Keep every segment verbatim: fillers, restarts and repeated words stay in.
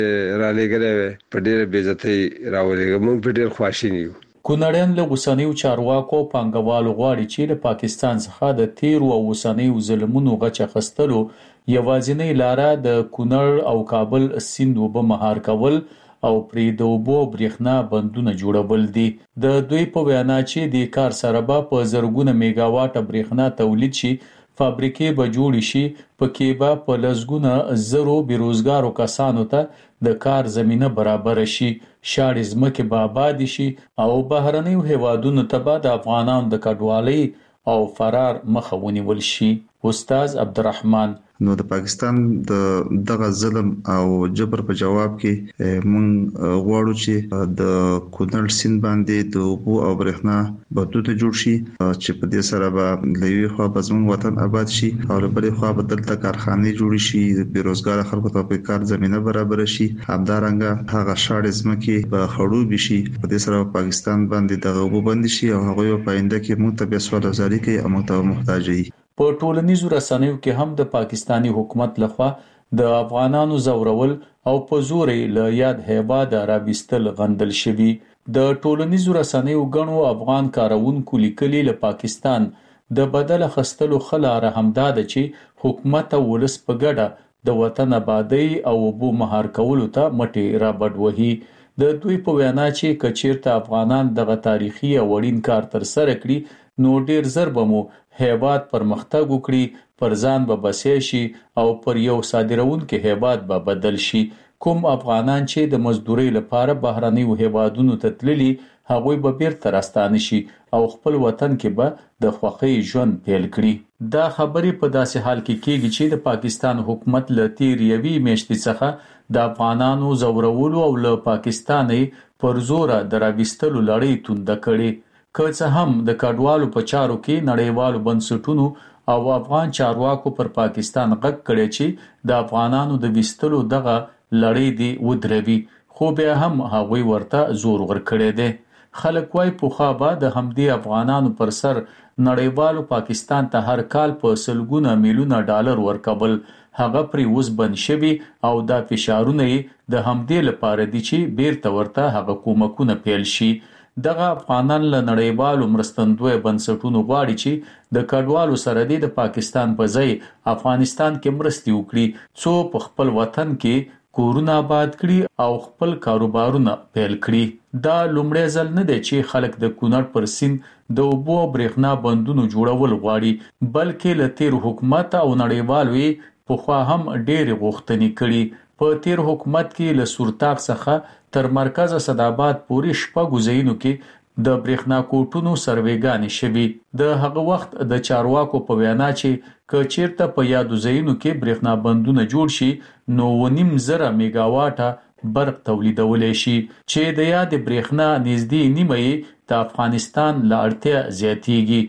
را لګره په ډېر بیزتۍ راولېږه. موږ په ډېر خواشینی یو. کونړیان له اوسنیو چارواکو پانګوالو غواړي چې له پاکستان څخه د تیر او اوسنیو ظلمونو غچ اخیستلو یوازینۍ لاره د کونړ او کابل سیند اوبه مهار کول او پرې د اوبو برېښنا بندونه جوړول دي. د دوی په وینا چې د کار سره به په زرګونه میگا واټ برېښنا تولید شي، فابریکې به جوړ شي، پکې به په لسګونه زرو بیروزګارو کسانو ته د کار زمينه برابر شي، شاړې ځمکې به آباد شي او بهرنیو هیوادونو ته به د افغانانو د کډوالۍ او فرار مخه ونیول شي. استاد عبدالرحمن: نو د پاکستان د دغه ظلم او جبر په جواب کې مونږ غواړو چې د کونړ سیند باندې د اوبو او برېښنا بندونه جوړ شي چې په دې سره به لوی خو به زموږ وطن آباد شي او بلې خو به دلته کارخانې جوړ شي، بیروزګار خلکو ته په کار زمينه برابر شي، همدارنګه هغه شاړې ځمکې به خړوب شي. په دې سره پاکستان باندې د اوبو بند شي او هغه په آینده کې موږ ته به سوال وزاري کوي او موږ ته محتاج دي. په ټولنیزو رسنیو کې هم د پاکستانی حکومت لخوا د افغانانو زورول او په زور له یاد هیواد راوستل غندل شوی. د ټولنیزو رسنیو غنو افغان کارونکو لیکلي له پاکستان د بدل خستلو خلاره همداده چې حکومت ولس په ګډه د وطن آبادی او وبو مهار کولو ته مټي را بډوهي. د دوی په وینا چې کچیرته افغانان دغه تاریخي او وړین کار تر سره کړي نو ډیر زر به مو هیواد پرمختګ وکړي، پر ځان به بسې شي او پر یو صادرونکو هیواد به بدل شي. کوم افغانان چې د مزدوري لپاره بهرنیو هیوادونو ته تللي هغوی به بیرته راستانه شي او خپل وطن کې به د خوښۍ ژوند پیل کړي. دا خبرې په داسې حال کې کېږي چې د پاکستان حکومت له تیر یوې میاشتې څخه د افغانانو زورولو او له پاکستاني پر زوره د راوستلو لړۍ تونده کړې. که څه هم د کډوالو په چارو کې نړیوالو بنسټونو او افغان چارواکو پر پاکستان غږ کړی چې د افغانانو د وستلو دغه لړۍ دی ودروي، خو بیا هم هغوی ورته زور ورکړی دی. خلک وايي پوخا به د همدې افغانانو پر سر نړیوالو پاکستان ته هر کال په سلګونه میلیونه ډالر ورکول، هغه پرې اوس بند شوي او دا فشارونه د همدې لپاره دي چې بیرته ورته هغه کومکونه پیل شي. دغه افغانان له نړیوالو مرستندوی بنسټونو غواړي چې د کډوالو سره د پاکستان په ځای افغانستان کې مرستې وکړي، څو په خپل وطن کې کورونه آباد کړي او خپل کاروبارونه پیل کړي. دا لومړی ځل نه دی چې خلک د کونړ پر سیند د اوبو او برېښنا بندونو جوړول غواړي، بلکې له تیر حکومت او نړیوالو پخوا هم ډېرې غوښتنې کړي. په تیر حکومت کې له سورتاق څخه تر مرکز صداباد پورې شپږ ځایونو کې د برېښنا کوټونو سروېګانې شوي. د هغه وخت د چارواکو په وینا چې که چیرته په یادو ځایونو کې برېښنا بندونه جوړ شي نو ونیم زره میگا واټه برق تولیدولی شي، چې د یاد برېښنا نږدې نیمه یې د افغانستان له اړتیا زیاتیږي.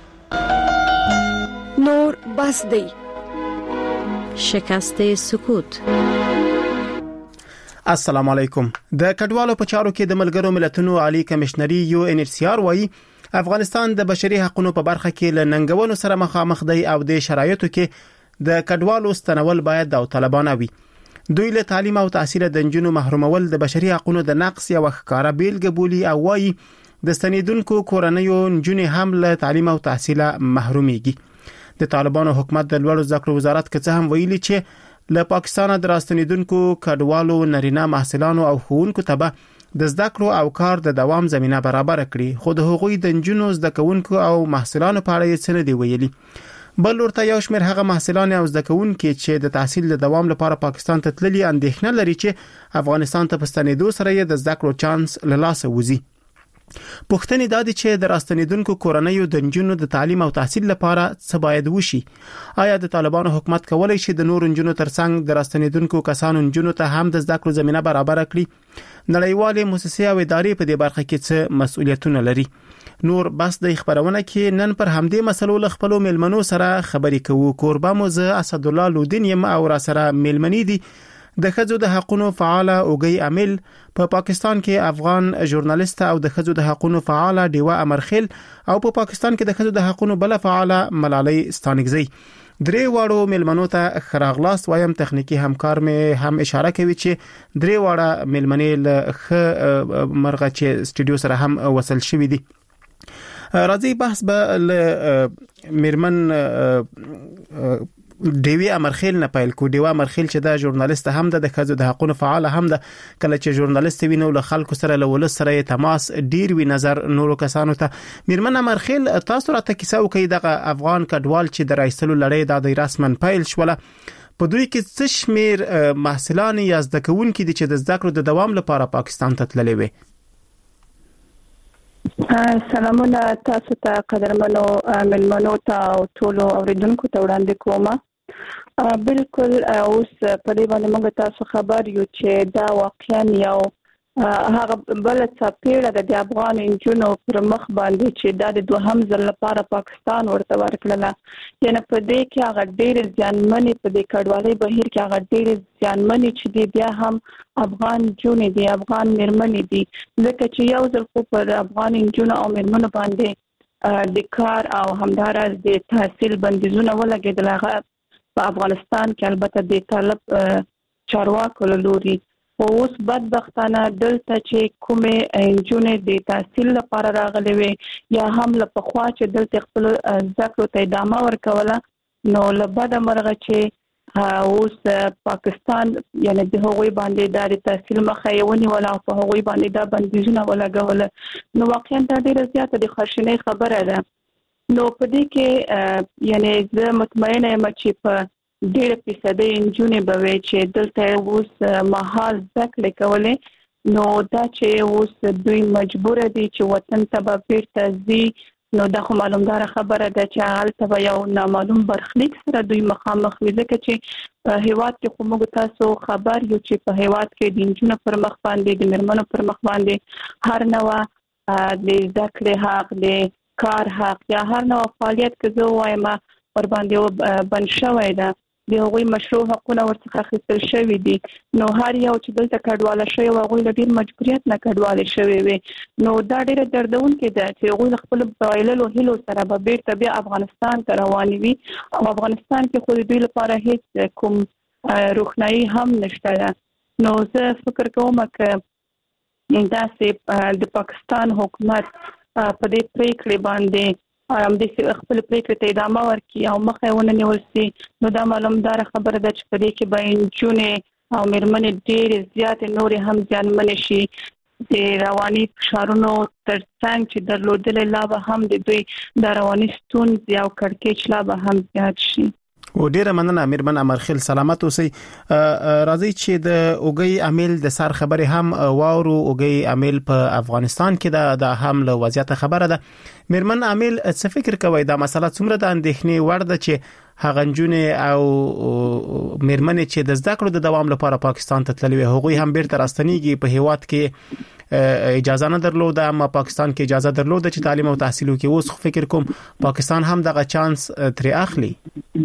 نور بس دی. شکست سکوت. السلام علیکم. د کډوالو په چارو کې د ملګرو ملتونو عالی کمشنري یو ان ایچ سی آر وايي افغانستان د بشري حقوقو په برخه کې له ننګونو سره مخامخ دی او د شرایطو کې د کډوالو ستنول باید د طالبانو وي. دوی له تعلیم او تحصیل د نجونو محرومول د بشري حقوقو د نقص یو ښکارا بیلګه بولي او وايي د ستنیدونکو کورنیو نجونې هم له تعلیم او تحصیل محروميږي. د طالبانو حکومت د لوړو زده کړو وزارت کې هم ویلي چې له پاکستان د راستنیدونکو کډوالو نارینه محصلانو او ښوونکو ته به د زده کړو او کار د دوام زمينه برابر کړي، خو د هغوی د نجونو زده کوونکو او محصلانو په اړه څه نه دی ویلي. بل ورته یو شمېر هغه محصلان او زده کوونکي چې د تحصیل د دوام لپاره پاکستان ته تللي اندېښنه لري چې افغانستان ته پستنیدو سره یې د زده کړو چانس له لاسه وځي. پوښتنې دا دي چې د راستنیدونکو کورنیو د نجونو د تعلیم او تحصیل لپاره څه باید وشي. آیا د طالبانو حکومت کولی شي د نور نجونو ترڅنګ د راستنیدونکو کسانو نجونو ته هم د زده کړو زمينه برابر کړي؟ نړیوالې مؤسسې او ادارې په دې برخه کې څه مسؤلیتونه لري؟ نور بس د خبرونه کې نن پر همدې مسلو له خپل ملمنو سره خبرې کوو. کوربه مو زه اسد الله لودین یم او را سره ملمنې دي د ښځو د حقوقو فعال اوګي امل په پاکستان کې افغان ژورنالیست او د ښځو د حقوقو فعال دیوا امرخیل او په پاکستان کې د ښځو د حقوقو بل فعال ملالۍ ستانګزی. درې واړو ملمنو ته خراغلاست وایم. تخنیکی همکار مې هم اشاره کوي چې درې واړه ملمنې له خ مرغه چې سټوډیو سره هم وصل شوې دي. راځي بحث به له میرمن دیوی امرخیل نه پیل کو. دیوی امرخیل چې دا ژورنالیست هم ده، د خځو د حقوقو فعال هم ده. کله چې ژورنالیست وینو له خلکو سره له ولس سره تماس ډیر وی نظر نورو کسانو ته. میرمن امرخیل تاسو راته کیسه وکړئ دغه افغان کډوال چې د رایسلو لړۍ د رسمن پیل شوله، په دوی کې څه شمیر محصلان یا زده کوونکي دي چې د زده کړو د دوام لپاره پاکستان ته تللي وي؟ سلامونه تاسو ته قدرمنو ملمنو ته او ټولو اوریدونکو ته وړاندې کوم. بالکل اوس په دې باندې موږ تاسو خبر یو چې دا واقعا یو هغه بل څه پیړه د افغان انجونو پر مخ باندې چې دا د دوهم ځل لپاره پاکستان ورته ورکړله. یعنی په دې کې هغه ډېر ځانمنې په دې کډوالۍ بهیر کې هغه ډېر ځانمنې چې دی بیا هم افغان جونې دي، افغان میرمنې دي، ځکه چې یو ځل خو پر افغان انجونو او میرمنو باندې د کار او همدارس د تحصیل بندیزونه ولګېدل. هغه په افغانستان کې البته د طالب چارواکو له لوري. خو اوس بدبختانه دلته چې کومې انجونې د تحصیل لپاره راغلي وي یا هم له پخوا چې دلته خپل زده کړو ته ادامه ورکوله، نو له بده مرغه چې اوس پاکستان یعنی د هغوی باندې د تحصیل مخه یې ونیوله او په هغوی باندې دا بندیزونه ولګوله، نو واقعا دا ډېره زیاته د خواشینۍ خبره ده. نو په دې کې یعنی زه مطمئنه یم چې په ډېر فیصدي انجونې به وي چې دلته اوس مهال زده کړې کولې، نو دا چې اوس دوی مجبور دي چې وطن ته به بیرته ځي، نو دا خو معلومداره خبره ده چې هلته به یو نامعلوم برخلیک سره دوی مخامخ وي. ځکه چې په هیواد کې خو موږ تاسو خبر یو چې په هیواد کې د انجونو پر مخ باندې د میرمنو پر مخ باندې هر نوع د زده کړې حق، د کار حق یا هر نوع فعالیت که زه وایم ور باندې بند شوی ده، د هغوی مشروع حقونه ورڅخه اخیستل شوي دي. نو هر یو چې دلته کډواله شوی و هغوی له ډېر مجبوریت نه کډوالې شوي وي. نو دا ډېره دردونکې ده چې هغوی له خپلو بایللو هیلو سره به بیرته بیا افغانستان ته روانې وي او افغانستان کې خو د دوی لپاره هیڅ کوم روښنایي هم نشته ده. نو زه فکر کوم که داسې د پاکستان حکومت په دې پریکړې باندې ام د خپل پریکړې ته ادامه ورکړي او مخه ونه نیول شي، نو دا معلومداره خبره ده چې په دې کې به انجونې او میرمنې ډېرې زیاتې نورې هم زیانمنې شي. د رواني فشارونو تر څنګ چې درلودلې لا به هم د دوی د رواني ستونزې او کړکېچ لا به هم زیات شي. و ډیره مننه میرمن امرخیل، سلامت اوسئ. راځي چې د اوګي امیل د سر خبره هم واورو. اوګي امیل په افغانستان کې د هم له وضعیت خبره ده. میرمن امیل څه فکر کوي دا مسله څومره د اندېښنې وړ ده چې هغه نجونې او میرمنې چې د زده کړو د دوام لپاره پاکستان ته تللي وي هغوی هم بیرته راستنیږي؟ په هیواد کې اجازه نه درلوده اما پاکستان کې اجازه درلوده چې تعلیم او تحصیل وکړي. اوس خو فکر کوم پاکستان هم دغه چانس ترې اخلي.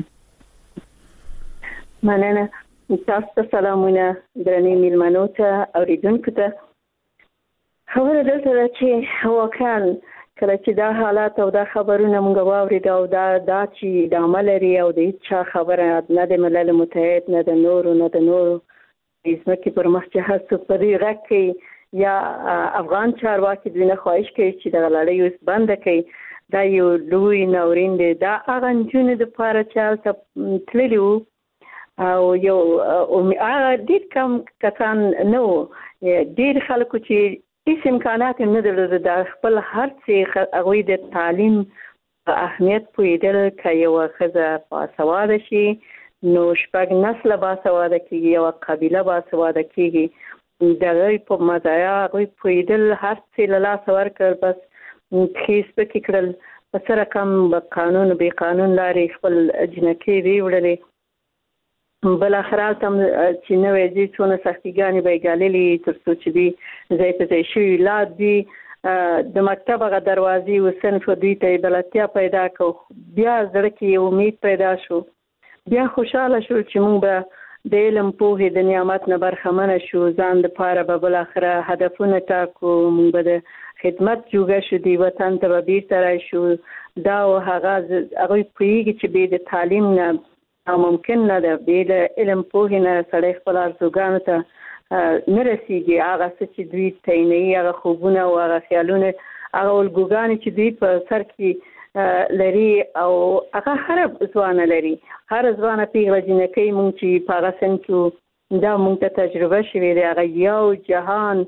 مننه. تاسو ته سلامونه درنې میلمنو ته اوریدونکو ته. خبره دلته ده چې واقعا کله چې دا حالات او دا خبرونه موږ واورید او دا دا چې د عمل لري او د هیڅ خبره نه د ملل متحد نه د نورو نه د نورو ځمکې پر مخ چې هڅه په دې غږ کې یا افغان چارواکي دوی نه خواهش کوي چې د لړۍ اوس بنده کړي. دا یو لوی ناورین دی. دا هغه نجونې دپاره چې هلته تللي وو او یو هغه ډېر کم کسان نه وو، ډېر خلکو چې هیڅ امکانات یې نه درلوده د خپل هر څه هغوی د تعلیم په اهمیت پوهېدل. که یوه ښځه باسواده شي نو شپږ نسله باسواده کېږي، یوه قبیله باسواده کېږي. د هغوی په مزایا هغوی پوهېدل، هر څه له لاسه ورکړل، بس پښې سپکې کړل، په څه رقم به قانون بې قانون لارې خپل جنکۍ ویوړلې. بل اخر تم چې نوې دي څونه سختیګانې به ګاللې تر څو چې دي ځای په ځای شوي لاد دي د مکتب هغه دروازې و صنف دوی ته بلدتیا پیدا کړو. بیا زړه کې یو امید پیدا شو، بیا خوشحاله شو چې موږ به د علم پوهې د نعمت نه برخمنه شو، ځان دپاره به بل اخره هدفونه ټاکو، موږ به د خدمت جوګه شو، دی وطن ته به بیرته راشو. دا و هغه هغوی پوهېږي چې بې د تعلیم نه ممکن نه ده. بیل علم پوهې نه سړی خپل ارزوګانو ته نه رسیږي. هغه څه چې دوی تعینوي، هغه خوبونه او هغه خیالونه، هغه الګوګانې چې دوی په سر کې لري او هغه هر ځوانه لري، هر ځوانه پیغله جنکۍ مونږ چې په هغه سن کې دا مونږ ته تجربه شوې ده، هغه یو جهان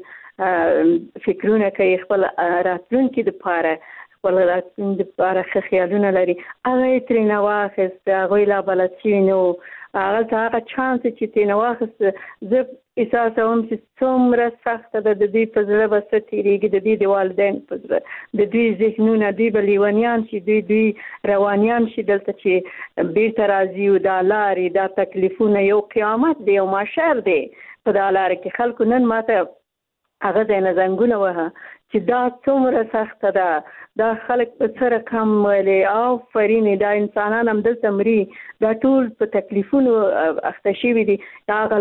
فکرونه کوي، خپل راتلونکي دپاره خپل راتلونکي دپاره ښه خیالونه لري. هغه یې ترېنه واخیست، هغوی لا بلد شوي نه وو. هغلته هغه چانس چې ترېنه واخیست، زه احساسوم چې څومره سخته ده د دوی په زړه به څه تېرېږي، د دوی د والدین په زړه، د دوی ذهنونه، دوی به لیونیان شي، دوی دوی روانیان شي دلته چې بیرته راځي. او دا لارې، دا تکلیفونه، یو قیامت دی، یو محشر دی په دا لاره کې. خلکو نن ماته هغه ځای نه زنګونه وهه چې دا څومره سخته ده، دا خلک په څه رقم ویلې. آفرین، دا انسانان همدلته مري، دا ټول په تکلیفونو اخته شوي دي. هغه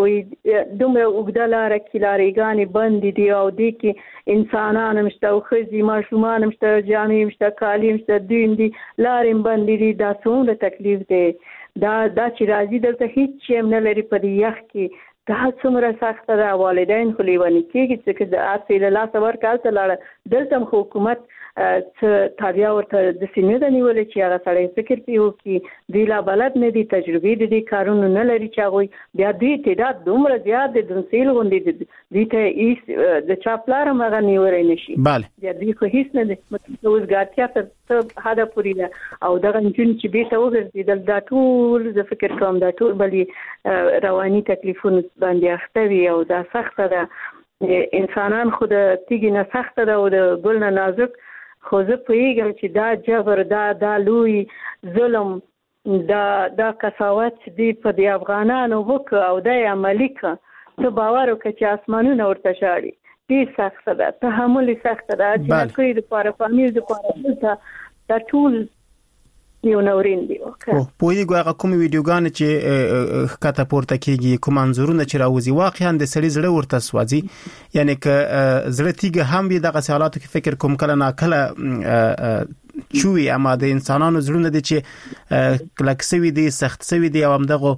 دومره اوږده لاره کې لارېګانې بندې دي او دې کې انسانان هم شته او ښځې ماشومان هم شته، جامې هم شته، کالي هم شته، دوی هم دي، لارې هم بندې دي. دا څومره تکلیف دی. دا دا چې راځي دلته هېڅ شی هم نه لري په دې یخ کې. دا څومره سخته ده. والدین خو لیوني کېږي چې د هسې له لاسه ورکړه هلته لاړه. دلته هم خو حکومت څه تابیا ورته داسې نه ده نیولې چې هغه سړی فکر پرې وکړي. دوی لا بلد نه دي، تجربې د دې کارونو نه لري چې هغوی بیا دوی تعداد دومره زیات دی، دنسیل غوندې دوی ته هېڅ د چا پلار هم هغه نیولی نه شي. بیا دوی خو هېڅ نه دی. اوزګارتیا تر څه حده پورې ده. او دغه نجونې چې بېرته وګرځېدل، دا ټول زه فکر کوم دا ټول بلې رواني تکلیفونو باندې اخته وي او دا سخته ده. انسانان خو د تیږې نه سخته ده او د ګل نه نازک. خو زه پوهېږم چې دا جبر، دا دا لوی ظلم، دا دا قساوت چې دوی په دې افغانانو وکړه او دا یې عملي کړه، ته باور وکړه چې اسمانونه ورته شاړي. ډېر سخته ده، تحمل یې سخته ده. جنکیو دپاره، فامیل دپاره دلته دا ټول یو نورین دی. پوهېږو هغه کومې ویډیوګانې چې ښکته پورته کېږي، کوم انځورونه چې راوځي، واقعا د سړي زړه ورته سوځي. یعنې که زړه تیږه هم وي دغسې حالاتو کې فکر کوم کله ناکله چوي، اما د انسانانو زړونه دي چې کلک سوي دي، سخت سوي دي او همدغه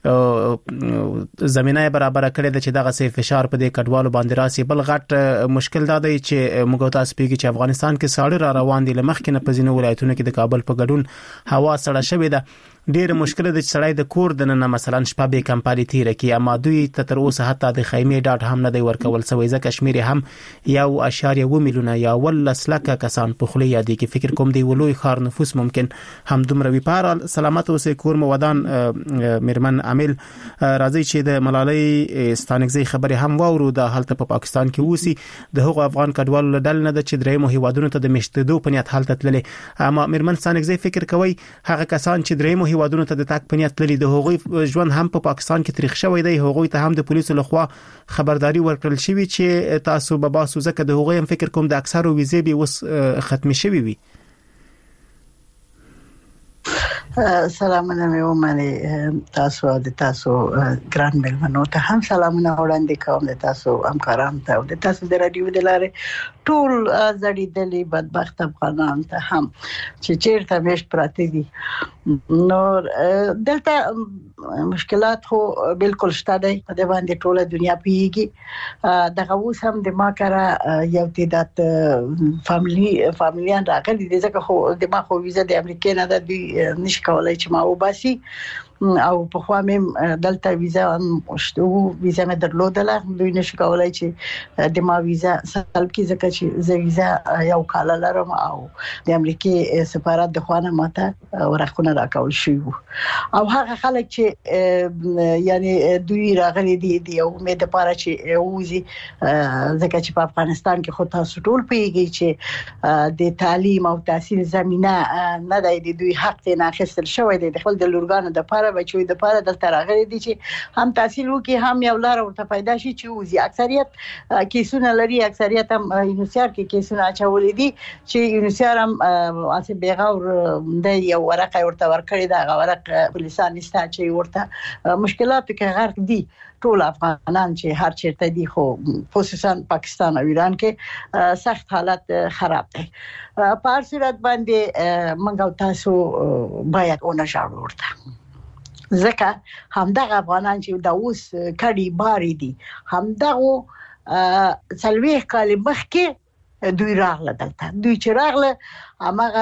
زمينه برابر کړې ده چې دغه سي فشار په دې کډوالو باندې راسي. بل غټ مشکل دا دی چې موږ تاسو پیږي چې افغانستان کې ساړه را روان دي، لمخکې نه پزینو ولایتونو کې د کابل په ګډون هوا سړه شوې ده. ډېر مشکل دی چې سړی د کور د نن مثلا شپه به کمپالي تیر کی، اما دوی ته تر اوسه حتی د خیمه ډاټ هم نه دی ورکول سوی. ځکه کشمیر هم یو اشاریه و میلیونه یا ول لسلکه کسان په خلی یادي کې فکر کوم دی ولوي خار نفوس ممکن هم دومره وی پار سلامت اوسه کور مودان میرمن عامل راځي چې د ملالۍ ستانګزي خبره هم واورو. د حالت په پاکستان کې وسی د هغو افغان کډوالو لدل نه د چې درې مو هیوادونو ته د مشتدو په نیت حالت تللې. اما میرمن ستانګزي فکر کوي هغه کسان چې درې مو هیوادونو ته د تاک په نیت تللي د هغوی ژوند هم په پاکستان کې تاریخ شوی دی، هغوی ته هم د پولیسو لخوا خبرداري ورکړل شوی چې تاسو به باسو. ځکه د هغوی هم فکر کوم د اکثرو ویزې به وس ختم شوی وي. سلامونه مې ومني تاسو د تاسو ګران ملمنو ته هم سلامونه وړاندې کوم، د تاسو همکارانو ته او د تاسو د رادیو د لارې ټول زړیدلې بدبخت افغانان ته هم چې چیرته مشت پراته دي. نو دلته مشکلات خو بالکل شته دی، په دې باندې ټوله دنیا پیږي. دغه اوس هم د ما کړه یو تعداد فاميلي فاميلیان راغلي دي، ځکه خو د ما خو ویزه د امریکا نه ده، دوی نشي کولای چې ما وباسي او په خوا مې دلته ویزا مشته ویزا مې درلودله، دوی نشي کولای چې د ما ویزا سلب کی، ځکه چې زه ویزا یو کال لرم او د امریکای سفارت د خوانه ماته ورخونه راکول شي. او هغه خلک چې یعنی دوی راغلي دي د یو امید لپاره چې وځي، ځکه چې په افغانستان کې خو تاسو ټول پیږي چې د تعلیم او تحصیل زمينه نه دی، د دوی حق نه اخیستل شوی دی. د خپل د لورګانو د لپاره بچوي د لپاره دلته راغلي دي چې هم تحصیل وکړي، هم یو لار ورته پیدا شي چې وځي. اکثریت کیسونه لري، اکثریت هم یونیسیار کې کیسونه اچولې دي چې یونیسیار هم اسی بیغور د یو ورقه ورته ورکړي، دا ورق پولیسان نشته چې ورته مشکلات کې غرق دي ټول افغانان چې هر چیرته دي، خو خصوصا پاکستان او ایران کې سخت حالت خراب دی. په هر صورت باندې موږ تاسو باید اون شاړو ورته ځکه همدغه افغانان چې دا اوس کډي باري دي همدغه سلويخ کال مخکې دوی راغله دلته دوی چې راغله هغه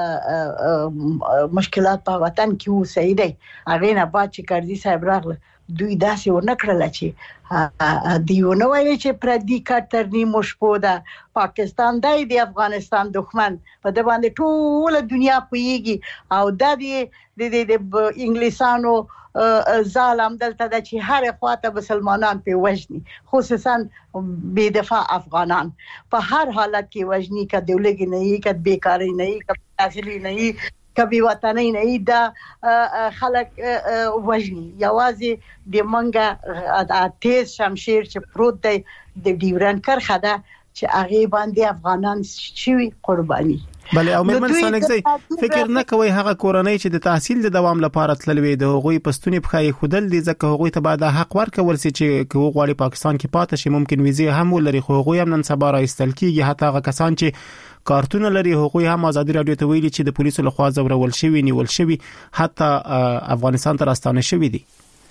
مشکلات په وطن کې وسې دي هغه نه بعد چې کړدي صاحب راغله دوی داسې ونکړل چې دیونه وایي چې پردي کاترنی مشپو ده پاکستان دای دی افغانستان دښمن په د باندې ټول دنیا پويږي او د دې د انګلیسانو ظالم دلته د چې هر خواته مسلمانان په وجني خصوصا بے دفاع افغانان په هر حالت کې وجني ک دولګي نه یې ک بیکاری نه یې ک تحصیلی نه یې کبي وطني نه دا خلک وجني یوازې د منګه تیز شمشیر چې پروت دی د ډیورن کرخه ده چې هغه باندې افغانان شوي قرباني بله او مېرمن سانګزی فکر نه کوي هغه کورنۍ چې د تحصیل د دوام لپاره تللوي د هغوی پښتوني بخای خودل دي ځکه هغوی ته بعد حق ورکول سي چې کوو غواړي پاکستان کې پاتې شي ممکن ویزه هم ولري خو هغوی هم نن سبا راستل کیږي حتی هغه کسان چې کارتونه لري هغوی هم ازادي رادیو ته ویلي چې د پولیسو لخوا زورول شوی نیول شوی حتی افغانستان ته راستانه شوی دي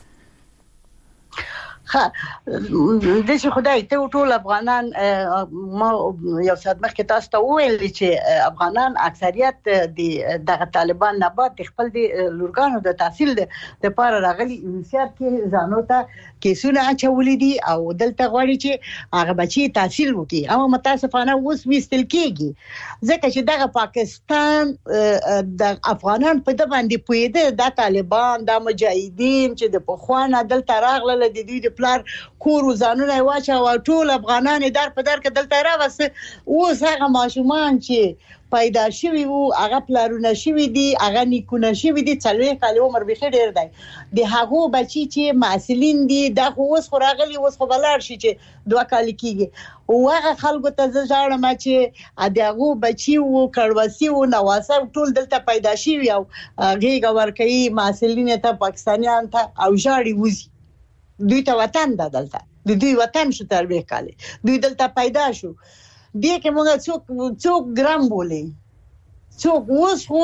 ها د څه خدای ته ټول افغانان ما یو څه مخکې تاسو ته ویل چې افغانان اکثریت د طالبان نه بعد خپل د لورګانو د تحصیل د لپاره راغلي انسیات کې ځانو ته کیسونه اچولې دي او دلته غواړي چې هغه بچي تحصیل وکړي اما متاسفانه اوس وستل کېږي ځکه چې دغه پاکستان د افغانان په د باندې پویده د طالبان د مجاهدین چې د پخوانه دلته راغله د دوی د پلار کور وزانونه واچا او ټول افغانان در په در کې دلته راوسه اوس هغه ماشومان چې پیدا شوی وو هغه پلارونه شوی دي هغه نیکونه شوی دي څلوي کال عمر به ډیر دی د هغه بچی چې معسلین دي د اوس خراغلی اوس خو بلار شي چې دوه کال کېږي او هغه خلکو ته ځاړم چې دغه بچی وو کړوسی وو نواسه ټول دلته پیدا شوی او غیګ ورکې معسلین ته پاکستانیان ته او جاړي وزي دوی ته وطن ده دلته د دوی وطن شو تربیه کاله دوی دلته پیدا شو دې کې موږ څوک څوک ګرام بولې څوک اوس خو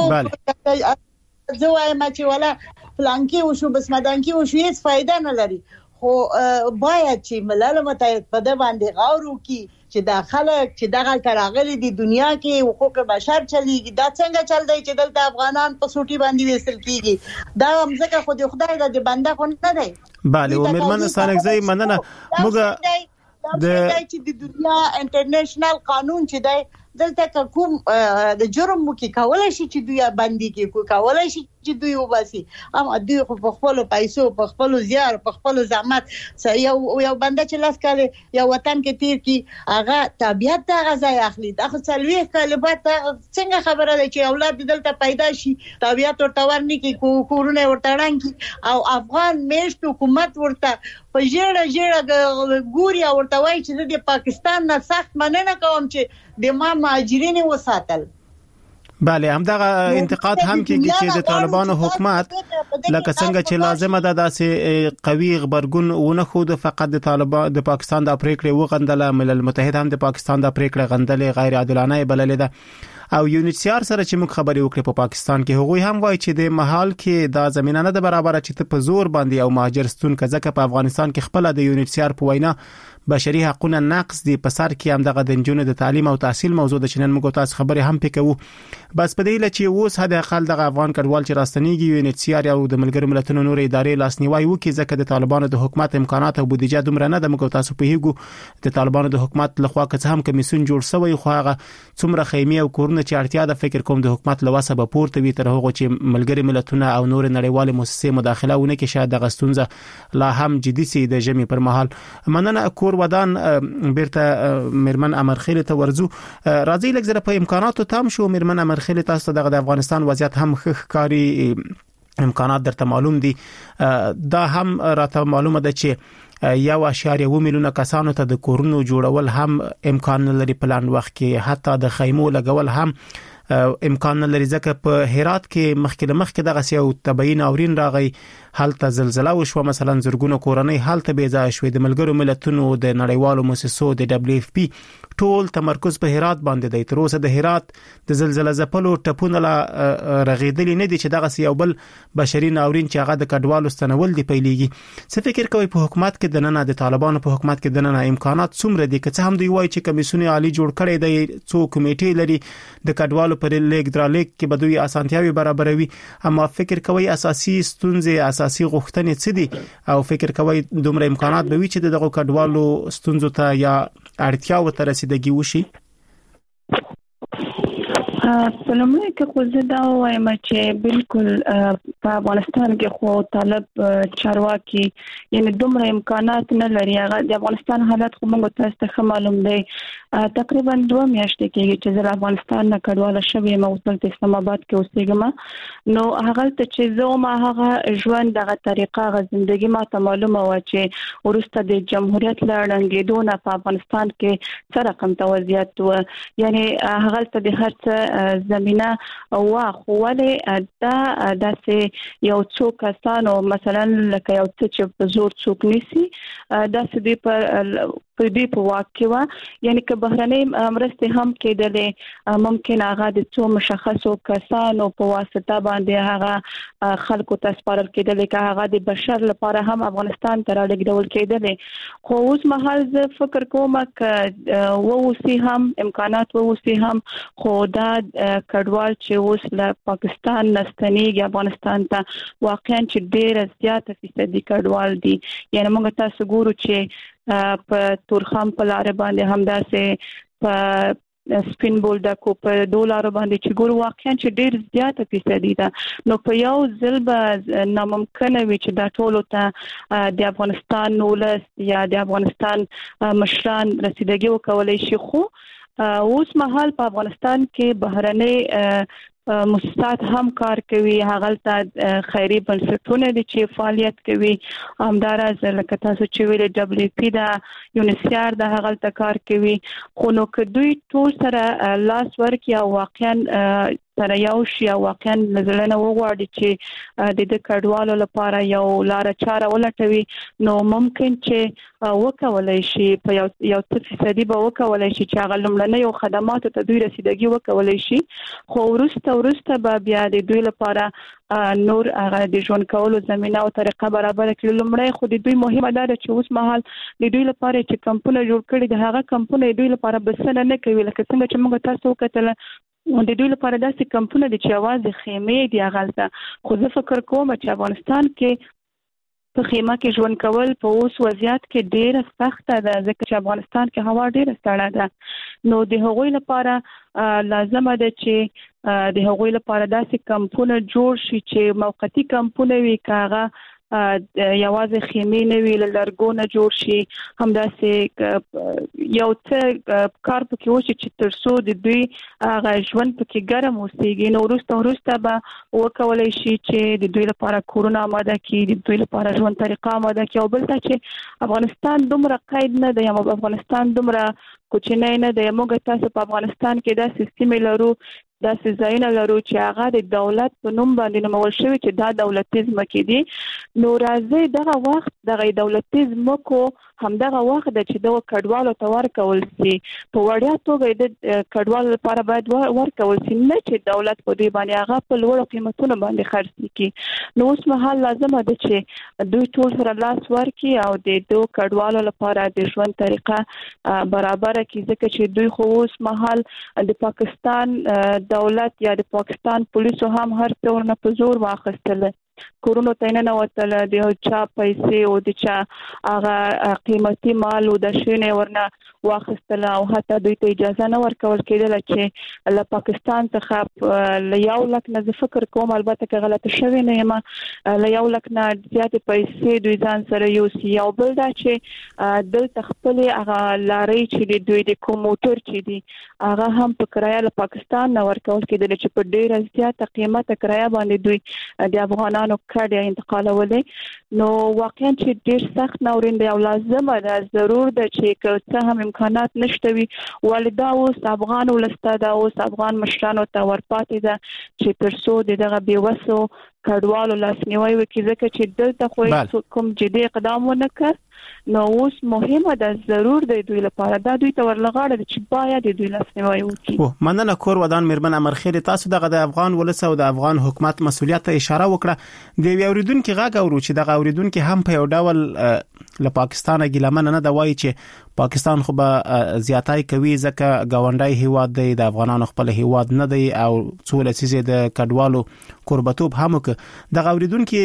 زه وایم چې ولا پلانکی وشو بس مدانکی وشو هیڅ فائدہ نه لري خو باید چې ملل متحد په د باندې غور وکړي چې دا خلک چې دغه تراغلي دي دنیا کې حقوق بشر چلیږي دا څنګه چل دی چې دلته افغانان په سوټي باندې وېستل کیږي دا هم ځکه خو د خدای د بنده خو نه دی bale او مېرمن سانګزی مننه موږ د چې د دنیا انټرنیشنل قانون چې دی دلته کوم د جرم مو کې کولای شي چې دوی باندې کې کولای شي چې دوی وباسي اما دوی په خپل پیسو په خپل زیار په خپل زحمت یو یو بنده چې لاس کاله یو وطن کې تیر کی هغه طبيعت ته غځای اخلي دا خو څلوي کلمات څنګه خبره ده چې اولاد دلته پیدا شي طبيعت ورته ورني کې کورونه ورته رانګي او افغان میشت حکومت ورته په جړه جړه ګوري ورته وایي چې د پاکستان نه سخت مننه کوم چې د ما مهاجرین وساتل bale همدغه انتقاد هم کیږي چې د طالبانو حکومت لکه څنګه چې لازمه ده داسې قوي خبرګون ونه خو د فقط د طالبان د پاکستان د پریکړې وغندله ملل متحد هم د پاکستان د پریکړې غندلې غیر عادلانه بللې ده او یونیسیار سره چې موږ خبرې وکړې په پاکستان کې هغوی هم وایي چې د محل کې دا زمينه نه ده برابر چې په زور باندې او مهاجر ستون کځکه په افغانستان کې خپل د یونیسیار په وینا بشري حقوقونه نقص دي په سر کې هم دغه د جنونو د تعلیم او تحصیل موضوع د چنن موږ تاسو خبرې هم پکوو بس په دې لچې اوس هدا خل دغه افغان کډوال چې راستنیږي یونیسیار او د ملګرو ملتونو نور ادارې لاسنیوي وکړي ځکه د طالبانو د حکومت امکانات او بودیجه دومره نه د موږ تاسو په هیګو د طالبانو د حکومت لخوا که هم کمیسون جوړ شوی خو هغه څومره خیمه او کورونه چې اړتیا ده فکر کوم د حکومت لواسه به پورته وي تر هغه چې ملګري ملتونه او نور نړیوال مؤسسې مداخله ونه کې شاید دغه ستونزه لا هم جدي سي د جمی پر مهال مننه کور ودان بیرته مېرمن امرخیل ته ورزو راځي لږ په امکاناتو تام شو مېرمن امرخیل تاسو دغه د افغانستان وضعیت هم ښکاری امکانات درته معلوم دي دا هم راته معلومه ده چې یو اشاریه و میلیونه کسانو ته د کورونو جوړول هم امکان لري پلان وخت کې حتی د خیمو لګول هم امکان لري ځکه په هرات کې مخکې مخکې دغه یو تبعین اورین راغی حالت زلزلہ وشو مثلا زرګونو کورنۍ حالت به ځای شوې د ملګرو ملتونو د نړیوالو مؤسسو د دبليو اف پی ټول تمرکز په هرات باندې دی. تر اوسه د هرات د زلزلہ ځپلو ټپونه لا رغیدلې نه دي چې دغه یو بل بشري ناورین چې هغه د کډوالو ستنول دی پیلېږي. څه فکر کوي په حکومت کې د نن د طالبانو په حکومت کې د نن امکانات څومره دي که څه هم دوی وایي چې کمیسیون عالی جوړ کړي دی څو کمیټې لري د کډوالو پر لیک درلیک کې به دوی اسانتیاوي برابروي اما فکر کوي اساسي ستونزې اساسي غوښتنې څه دي او فکر کوي دومره امکانات به وي چې دغه کډوالو ستونزو ته یا اړتیا و رسیدګي وشي؟ په لومړي کې خو زه دا وایم چې بالکل په افغانستان کې خو طالب چارواکي یعنی دومره امکانات نه لري. هغه د افغانستان حالت خو موږ تاسو ته معلوم دی. تقریبا دوه میاشتې کېږي چې زه افغانستان نه کډواله شوې یم او په اسلام آباد کې اوسېږم. نو هغه ته چې زه ما هغه ژوند دغه طریقه غو ژوندۍ ما ته معلومه و چې ورسته د جمهوریت لړنګېدو نه په افغانستان کې څه رقم توضیحات و یعنی هغه ته د هر څه زمينه واخو ولې دا داسې یو څو کسانو مثلا لکه یو څه چې په زور څوک نيسي داسې دی په په دې په واقع وا یعنی که بهرنۍ مرستې هم کېدلې ممکن هغه د څو مشخصو کسانو په واسطه باندې هغه خلکو ته سپارل کېدلې که هغه د بشر لپاره هم افغانستان ته راډګډول کېدلې. خو اوس مهال زه فکر کوم چې ووسی هم امکانات ووسی هم خو دا کډوال چې اوس له پاکستان نستنیږي افغانستان ته واقعا چې ډېر زیاته فیصدي کډوال دي. یعنی موږ تاسو ګورو چې په تورخم په لار باندې همداسې په سپین بولډکو په ډالر باندې چې ګور واقعا چې ډېر زیاته فیصدي ده. نو په یو ځل به ناممکن وي چې دا ټول ته د افغانستان ولس یا د افغانستان مشران رسیدګي وکولای شي. خو اوس مهال په افغانستان کې بهرنۍ مؤسسات هم کار کوي. هغه ته خیري بنسټونه دي چې فعالیت کوي. همدارس لکه تاسو چې ویل دبليو پی دا یونیسيار د هغه ته کار کوي. خو نو که دوی ټول سره لاس ورکړي او واقعا سره یو شی او واقعا نزلنه وغواړي چې د دې کډوالو لپاره یو لار چاره ولټوي نو ممکن چې وکولای شي په یو یو څه فیصدي به وکولای شي چې هغه لمړنۍ یو خدمات ته دوی رسیدګي وکولای شي. خو ورسته ورسته به بیا د دوی لپاره نور هغه د ژوند کولو زمينه او طریقه برابر کړي. لمړی خو د دوی مهمه ده چې اوس مهال د دوی لپاره چې کمپونه جوړ کړي د هغه کمپونه دوی لپاره بسنه نه کوي لکه څنګه چې موږ تاسو وکړل د دوی لپاره داسې کمپونه دي چې आवाज خیمه دی هغه. خو زه فکر کوم چې افغانستان کې په خیمه کې ژوند کول په اوس وضعیت کې ډیره سخته ده ځکه چې افغانستان کې هوا ډیره سړه ده. نو د هغوی لپاره لازمه ده چې د هغوی لپاره داسې کمپونه جوړ شي چې موقتی کمپونه وي کاغه یوازې خیمه نه وی لرګونه جوړ شي. همداسې یو څه کار پکې وشي چې ترڅو د دوی هغه ژوند پکې ګرم اوسېږي. نو وروسته وروسته به وکولای شي چې د دوی لپاره کورونه آماده کړي د دوی لپاره ژوند طریقه آماده کړي. او بل څه چې افغانستان دومره قید نه دی یا افغانستان دومره کوچنی نه دی. موږ تاسو په افغانستان کې دا سیستم لرو داسې ځایونه لرو چې هغه د دولت په نوم باندې نومول شوی چې دا دولتي ځمکې دي. نو راځي دغه وخت دغه دولتي ځمکو همدغه وخت د چې د کډوالو ته ورکول شي په وړیا توګه د کډوالو لپاره باید ورکول شي نه چې دولت په دې باندې هغه په لوړو قیمتونو باندې خرڅ کړي. نو اوس مهال لازمه ده چې دوی ټول سره لاس ورکړي او د دوه کډوالو لپاره د ژوند طریقه برابر کړي ځکه چې دوی خو اوس مهال د پاکستان دولت یا د پاکستان پولیسو هم هر څور نه په زور واخیستل کورونو ته نه وتل د چا پیسې او د چا هغه قیمتي مال او د شینه ورنه واخیستل او حتی دوی ته اجازه نه ورکول کېدل چې له پاکستان څخه له یو لک نه فکر کوم البته که غلطه شوی نه یم له یو لک نه زیات پیسې دوی ځان سره یوسي. او بل دا چې دلته خپل هغه لارې چې دوی د کوم موټر چې دي هغه هم په کرایه له پاکستان نه ورکول کېدل چې په ډیره زیاته قیمته کرایه باندې دوی د افغانانو افغانانو کډه انتقالولې نو واقعا چې ډیر سخت ناورین دی او لازمه ده ضرور ده چې څه هم امکانات نشته وي والدا اوس افغان ولسته دا اوس افغان مشرانو ته ورپاتې ده چې ترڅو دغه بیوسو کډوالو لاسنیوي وکړي ځکه چې دلته خو کوم جدي اقدام ونه کړ نو اوس مهمه ده ضرور دی دوی لپاره دا دوی ته ورلغاړه چې باید دوی لاسنیوي وکړي. او مننه کور ودان میرمن امرخیل تاسو دغه د افغان ولس او د افغان حکومت مسولیت ته اشاره وکړه د یو اوریدونکو غږ اورو چې دغه اوریدونکو هم په یو ډول له پاکستان ګیلمن نه دا وایي چې پاکستان خو به زیاتای کوي ځکه گاونډي هیواد دی د افغانانو خپل هیواد نه دی او څو لسیزه د کډوالو قربتوب هم وک دغه اوریدونکو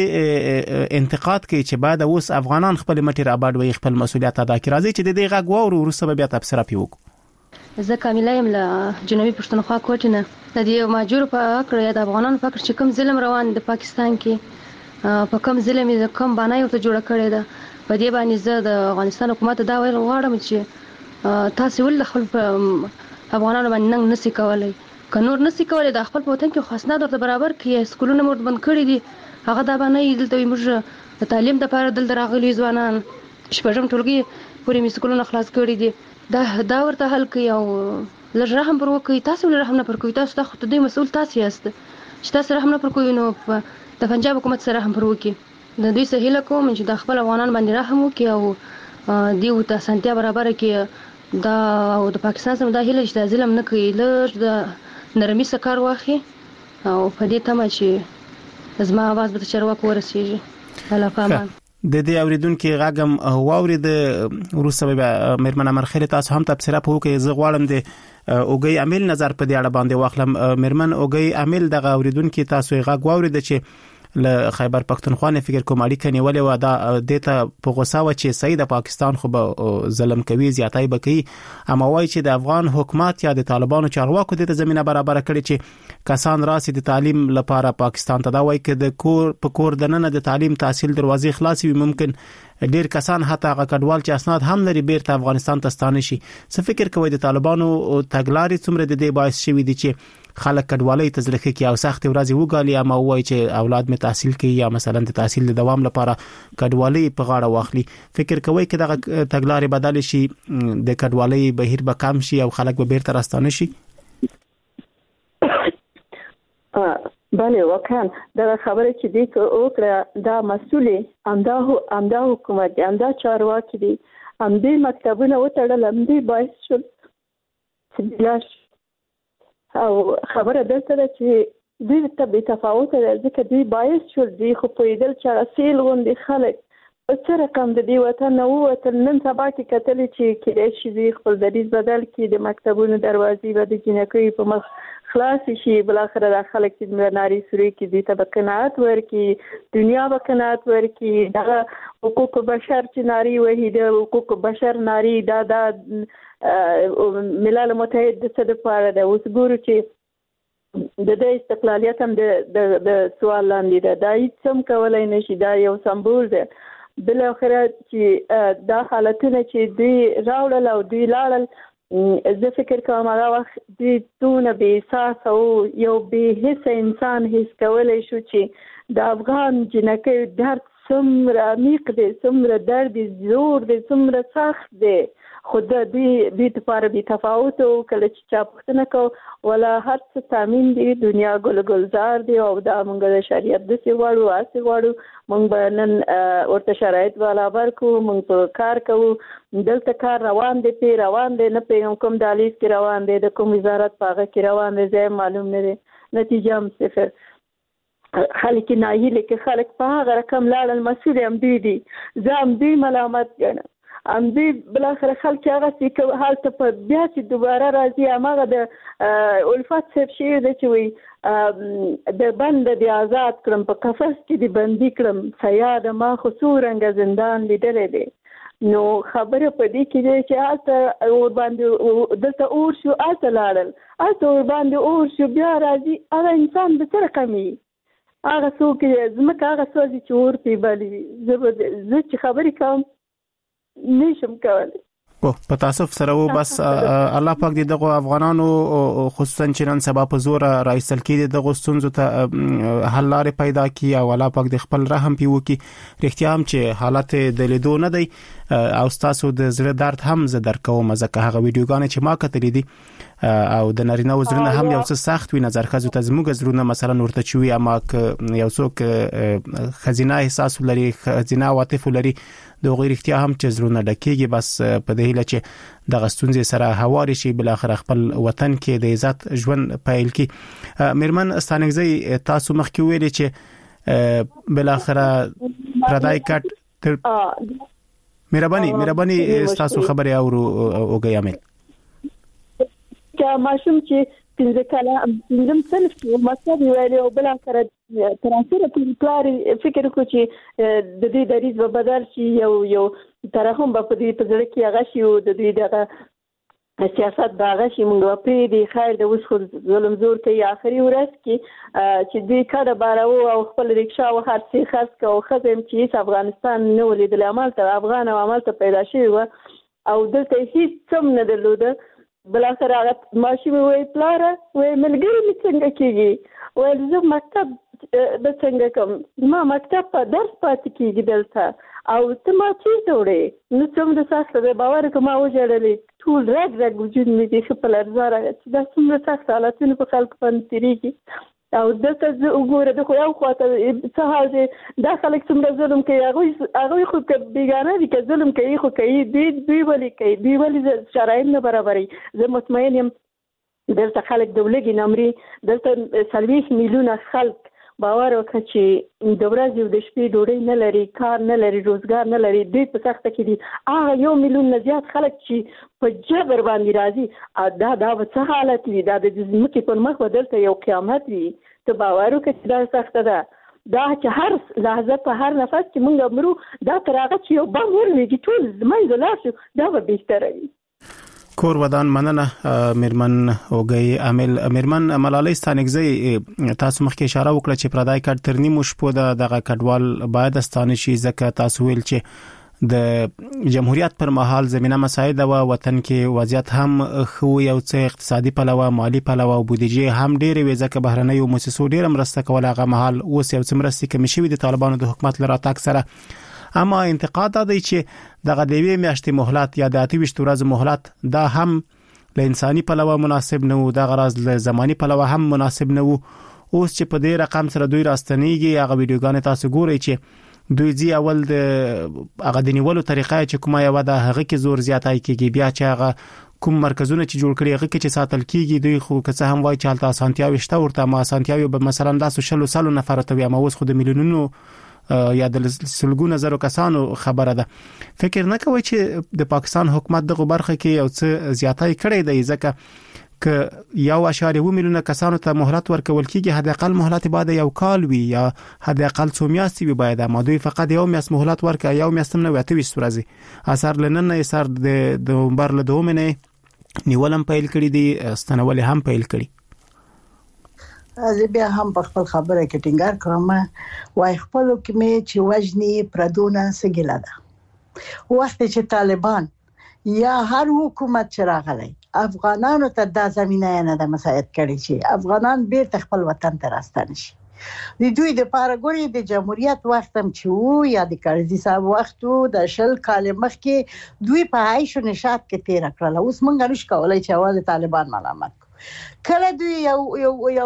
انتقاد کوي چې بعد اوس افغانان خپل مټی راباډ وي خپل مسولیت ادا کړي راځي چې د دې غږ وورو ورسره بیا تفسیر پیوک زه کامله يم له جنوبي پښتونخوا کوټنه د دې ماجور په اړه د افغانانو فکر چې کوم ظلم روان د پاکستان کې په کوم ظلم د کوم باندې ورته جوړ کړی ده په دې باندې زه د افغانستان حکومت دا ویل غواړم چې تاسو ول خپل افغانانو باندې نسی کولای که نور نسی کولای د خپل وطن کې خاص نه درته برابر کې سکولونه مرد بند کړی دي هغه دا باندې دلته موږ د تعلیم لپاره دلته راغلي ځوانان شپږم ټولګي پورې مسکولونه خلاص کړی دي دا دا ورته حل کوي او لږ رحم پر وکړي تاسو لږ رحم نه پر کوي تاسو ته خو دې مسؤل تاسو یاست چې تاسو رحم نه پر کوي نو د پنجاب حکومت سره رحم پر وکړي د دوی سهیله کوم چې د خپل افغانان باندې رحم وکړي او دیو ته سنتیا برابر کړي دا او د پاکستان سره د هیله چې ظلم نه کوي لږ د نرمي سکار واخی او په دې تمه چې زما आवाज به چرواک ورسیږي الله پامان د دې اوریدونکو غاګم واورید وروسته میرمن امرخیل تاسو هم تفسیر په وکي زه غواړم د اوګي عامل نظر په دې اړه باندې واخلم میرمن اوګي عامل دغه اوریدونکو تاسو غاګ واورید چې له خیبر پختونخوا نه فکر کوم اړیکه نیولې و دا دته په غوسه و چې سید د پاکستان خو به ظلم کوي زیاتای بکی اما وای چې د افغان حکومت یا د طالبانو چارواکو د زمينه برابر کړي چې کسان راسي د تعلیم لپاره پاکستان ته دا وای چې د کور په کور د نن د تعلیم تحصیل دروازې خلاصي ممکن ډیر کسان حتی هغه کډوال چې اسناد هم لري بیرته افغانستان ته ستانه شي څه فکر کوي د طالبانو تګلارې څومره د دې باعث شوی دي چې خلک کډوالۍ تزلخه کې او سخت ورځي وګالي اما وای چې اولاد می تحصیل کوي یا مثلا د تحصیل د دوام لپاره کډوالۍ په غاړه واخلي فکر کوي چې دغه تګلارې بدل شي د کډوالۍ بهیر به کم شي او خلک به بیرته راستانه شي بله واقعا دا خبره چې دی اوکړه دا مسولې امدا امدا حکومت امدا چارواکي دي امدې مکتبونه وټړل امدې باعث شول چې او خبره دلته ده چې دوی ته به تفاوت ده ځکه دوی باعث شول دوی خو پویدل چې اصل غوندي خلک په څه رقم د دې وطن نو وطن نن سبا کې کتل چې کله شي دوی خپل دریز بدل کړي د مکتبونو دروازې به د جنکې په مخ خلاص شي بل اخر د خلک چې ناری سوري کې دي ته قناعت ورکي دنیا به قناعت ورکي د حقوق بشر چې ناری وحید حقوق بشر ناری دا دا ملل متحد د څه لپاره ده اوس ګورو چې د دې استقلالیت هم د د سوال لاندې ده دا هیڅ هم کولای نشي دا یو سمبول ده بل اخر چې دا حالتونه چې دوی راوړل او دوی لاړل زه فکر کوم هغه وخت دوی تونه به احساس او یو به حس انسان هیڅ کولای شو چې د افغان جنکې درد څومره عمیق دی څومره درد زور دی څومره سخت دی خود دې دې لپاره به تفاوت او کله چې چا پوښتنه کو ولا هر څه تامین دي دنیا ګل ګلزار دی او دا موږ د شریعت د سی واړو اسی واړو موږ به نن ورته شرایط والا ورکو موږ په کار کوو دلته کار روان دی پی روان دی نه پی کوم دالیز کې روان دی د کوم وزارت پاغه کې روان دی ځای معلوم نه دی نتیجه هم صفر خلک ناهیله کې خلک په هغه رقم لاړل مسؤل هم دی دي زه هم دی ملامت ګڼم ام دې بل اخر خلک هغه چې حالت په بیا چې دوباره راځي هغه د الفت سب شي د چوي د بند د آزاد کړم په قفس کې د بندي کړم سیاد ما خصورنګ زندان لیدلې دي نو خبره په دې کې چې حالت اور باندې دلته اور شو اته لاړل اته اور باندې اور شو بیا راځي هغه انسان به سره کمی هغه څوک زمکه هغه څوک چې اور پی بلی زه چې خبرې کوم نشم کولای او په تاسف سره و بس الله پاک دې دغه افغانانو خصوصا چې نن سبا په زور رئیسل کې دغه ستونزو ته حل لارې پیدا کړي او الله پاک دې خپل رحم پیو کې رښتیا هم چې حالت د لیدو نه دی او تاسو د زړه درد هم زه درکوم ځکه هغه ویډیوګانې چې ما کتلې دي او د نارینه وزرونه هم یو څه سخت وي نظر خزو ته زموږ زرونه مثلا ورته چوي اما یو څوک خزینه احساس لري خزینه عاطف لري د غیر اختیار هم چې زرونه ډکیږي بس په دې هیله چې د غستونځ سره هواري شي بل اخر خپل وطن کې د عزت ژوند پایل کی میرمن استانګزي تاسو مخکې ویلي چې بل اخر پردای کټ تر مهرباني مهرباني تاسو خبري اورو اوګي عامل که ماشوم چې پنځه کاله پنځم صنف کې مکتب ویلي او بل سره تر اخره په پلار فکر کو چې د دې دریز په بدل شي یو یو ترحم په دې په ځل کې هغه شي او د دې دغه سیاست باغ شي موږ په دې خیر د اوس خو ظلم زور کوي اخري ورځ کې چې دې کډه بارو او خپل ریکشا او هر څه خاص کو خزم چې افغانستان نو لیدل عمل ته افغان او عمل ته پیدا شوی و او دلته هیڅ څه نه درلوده بل اخر هغه ماشي وی پلار وی ملګری می څنګه کیږي ول زه مکتب د څنګه کوم ما مکتب په درس پاتې کیږي دلته او ته ما چې وړې نو څوم د سخت به باور کوم او جوړلې ټول رګ رګ وجود مې دې خپل ارزاره چې دا څومره سخت حالتونه په خلک باندې تیریږي او دلته زه وګوره د خو یو خواته څه حال دی دا خلک څومره ظلم کوي هغوی هغوی خو بیګانه دي که ظلم کوي خو کوي دوی دوی ولې کوي دوی ولې شرایط نه برابروي زه مطمئن یم دلته خلک د ولږې نمرې دلته څلوېښت میلیونه خلک باور وکړه چې د ورځې او د شپې ډوډۍ نه لري کار نه لري روزګار نه لري دوی په سخته کې دي هغه یو میلیون نه زیات خلک چې په جبر باندې راځي دا دا به څه حالت وي دا د ځمکې پر مخ به دلته یو قیامت وي ته باور وکړه چې دا سخته ده دا چې هر لحظه په هر نفس کې موږ مرو دا تر هغه چې یو بم ورلېږي ټول منځ لاړ شو دا به بهتره وي کور ودان مننه میرمن اوګي عامل میرمن ملالۍ ستانګزي تاسو مخکې اشاره وکړه چې پردای کډ تر نیمو شپو دغه کډوال باید ستانه شي ځکه تاسو ویل چې د جمهوریت پر مهال زمينه مساعده و وطن کې وضعیت هم خو یو څه اقتصادي پلوه مالی پلوه او بودیجه هم ډېر وي ځکه بهرنۍ مؤسسو ډېر مرسته کوله هغه مهال اوس یو څه مرستې کم شوي د طالبانو د حکومت لپاره تاک سره اما انتقاد دی چې دغه د وی میاشتې مهلت یا د اتويشت ورځې مهلت دا هم له انساني پلوه مناسب نه و دا غراض له زماني پلوه هم مناسب نه و اوس چې په دې رقم سره دوی راستنیږي هغه ویډیوګان تاسو ګورئ چې دوی ځي اول د هغه د نیولو طریقه چې کومه یو د هغه کې زور زیاتای کیږي بیا چې هغه کوم مرکزونه چې جوړ کړي هغه کې چې ساتل کیږي دوی خو که څه هم وایي چې حالت اسانتیاوي شته ورته ما اسانتیاوي به مثلا د سوشل سالو نفر ته وي اما اوس خو د میلیونونو یا د سلګونو زرو کسانو خبره ده فکر نه کوي چې د پاکستان حکومت دغه برخه کې یو څه زیاتای کړی دی ځکه ک یو اشاریه و میلیونه کسانو ته مهلت ورکول کیږي حد اقل مهلت باید یو کال وي یا حد اقل څو میاشتې وي باید ما دوی فقط یو میاشت مهلت ورکړي یو میاشت نه وته وي ورځي اثر لنن اثر د د بر له دومنه نیولم پیل کړی دی ستنول هم پیل کړی زه بیا هم په خپل خبره کې ټینګار کوم وای خپل کې مې چې وجنی پردونه سګیلا ده وخت چې طالبان یا هر حکومت چې راغلی افغانانو ته د زمينه نه د مساعد کړي چې افغانان بیرته خپل وطن ته راستنه شي د دوی د پارګوري د جمهوریت وخت هم چې وو یا د کارزي صاحب وختو د شل کال مخکې دوی په عيش او نشاط کې تیر کړل اوس مونږ نشو کولای چې اول طالبان ملامت کله دوی یو یو یو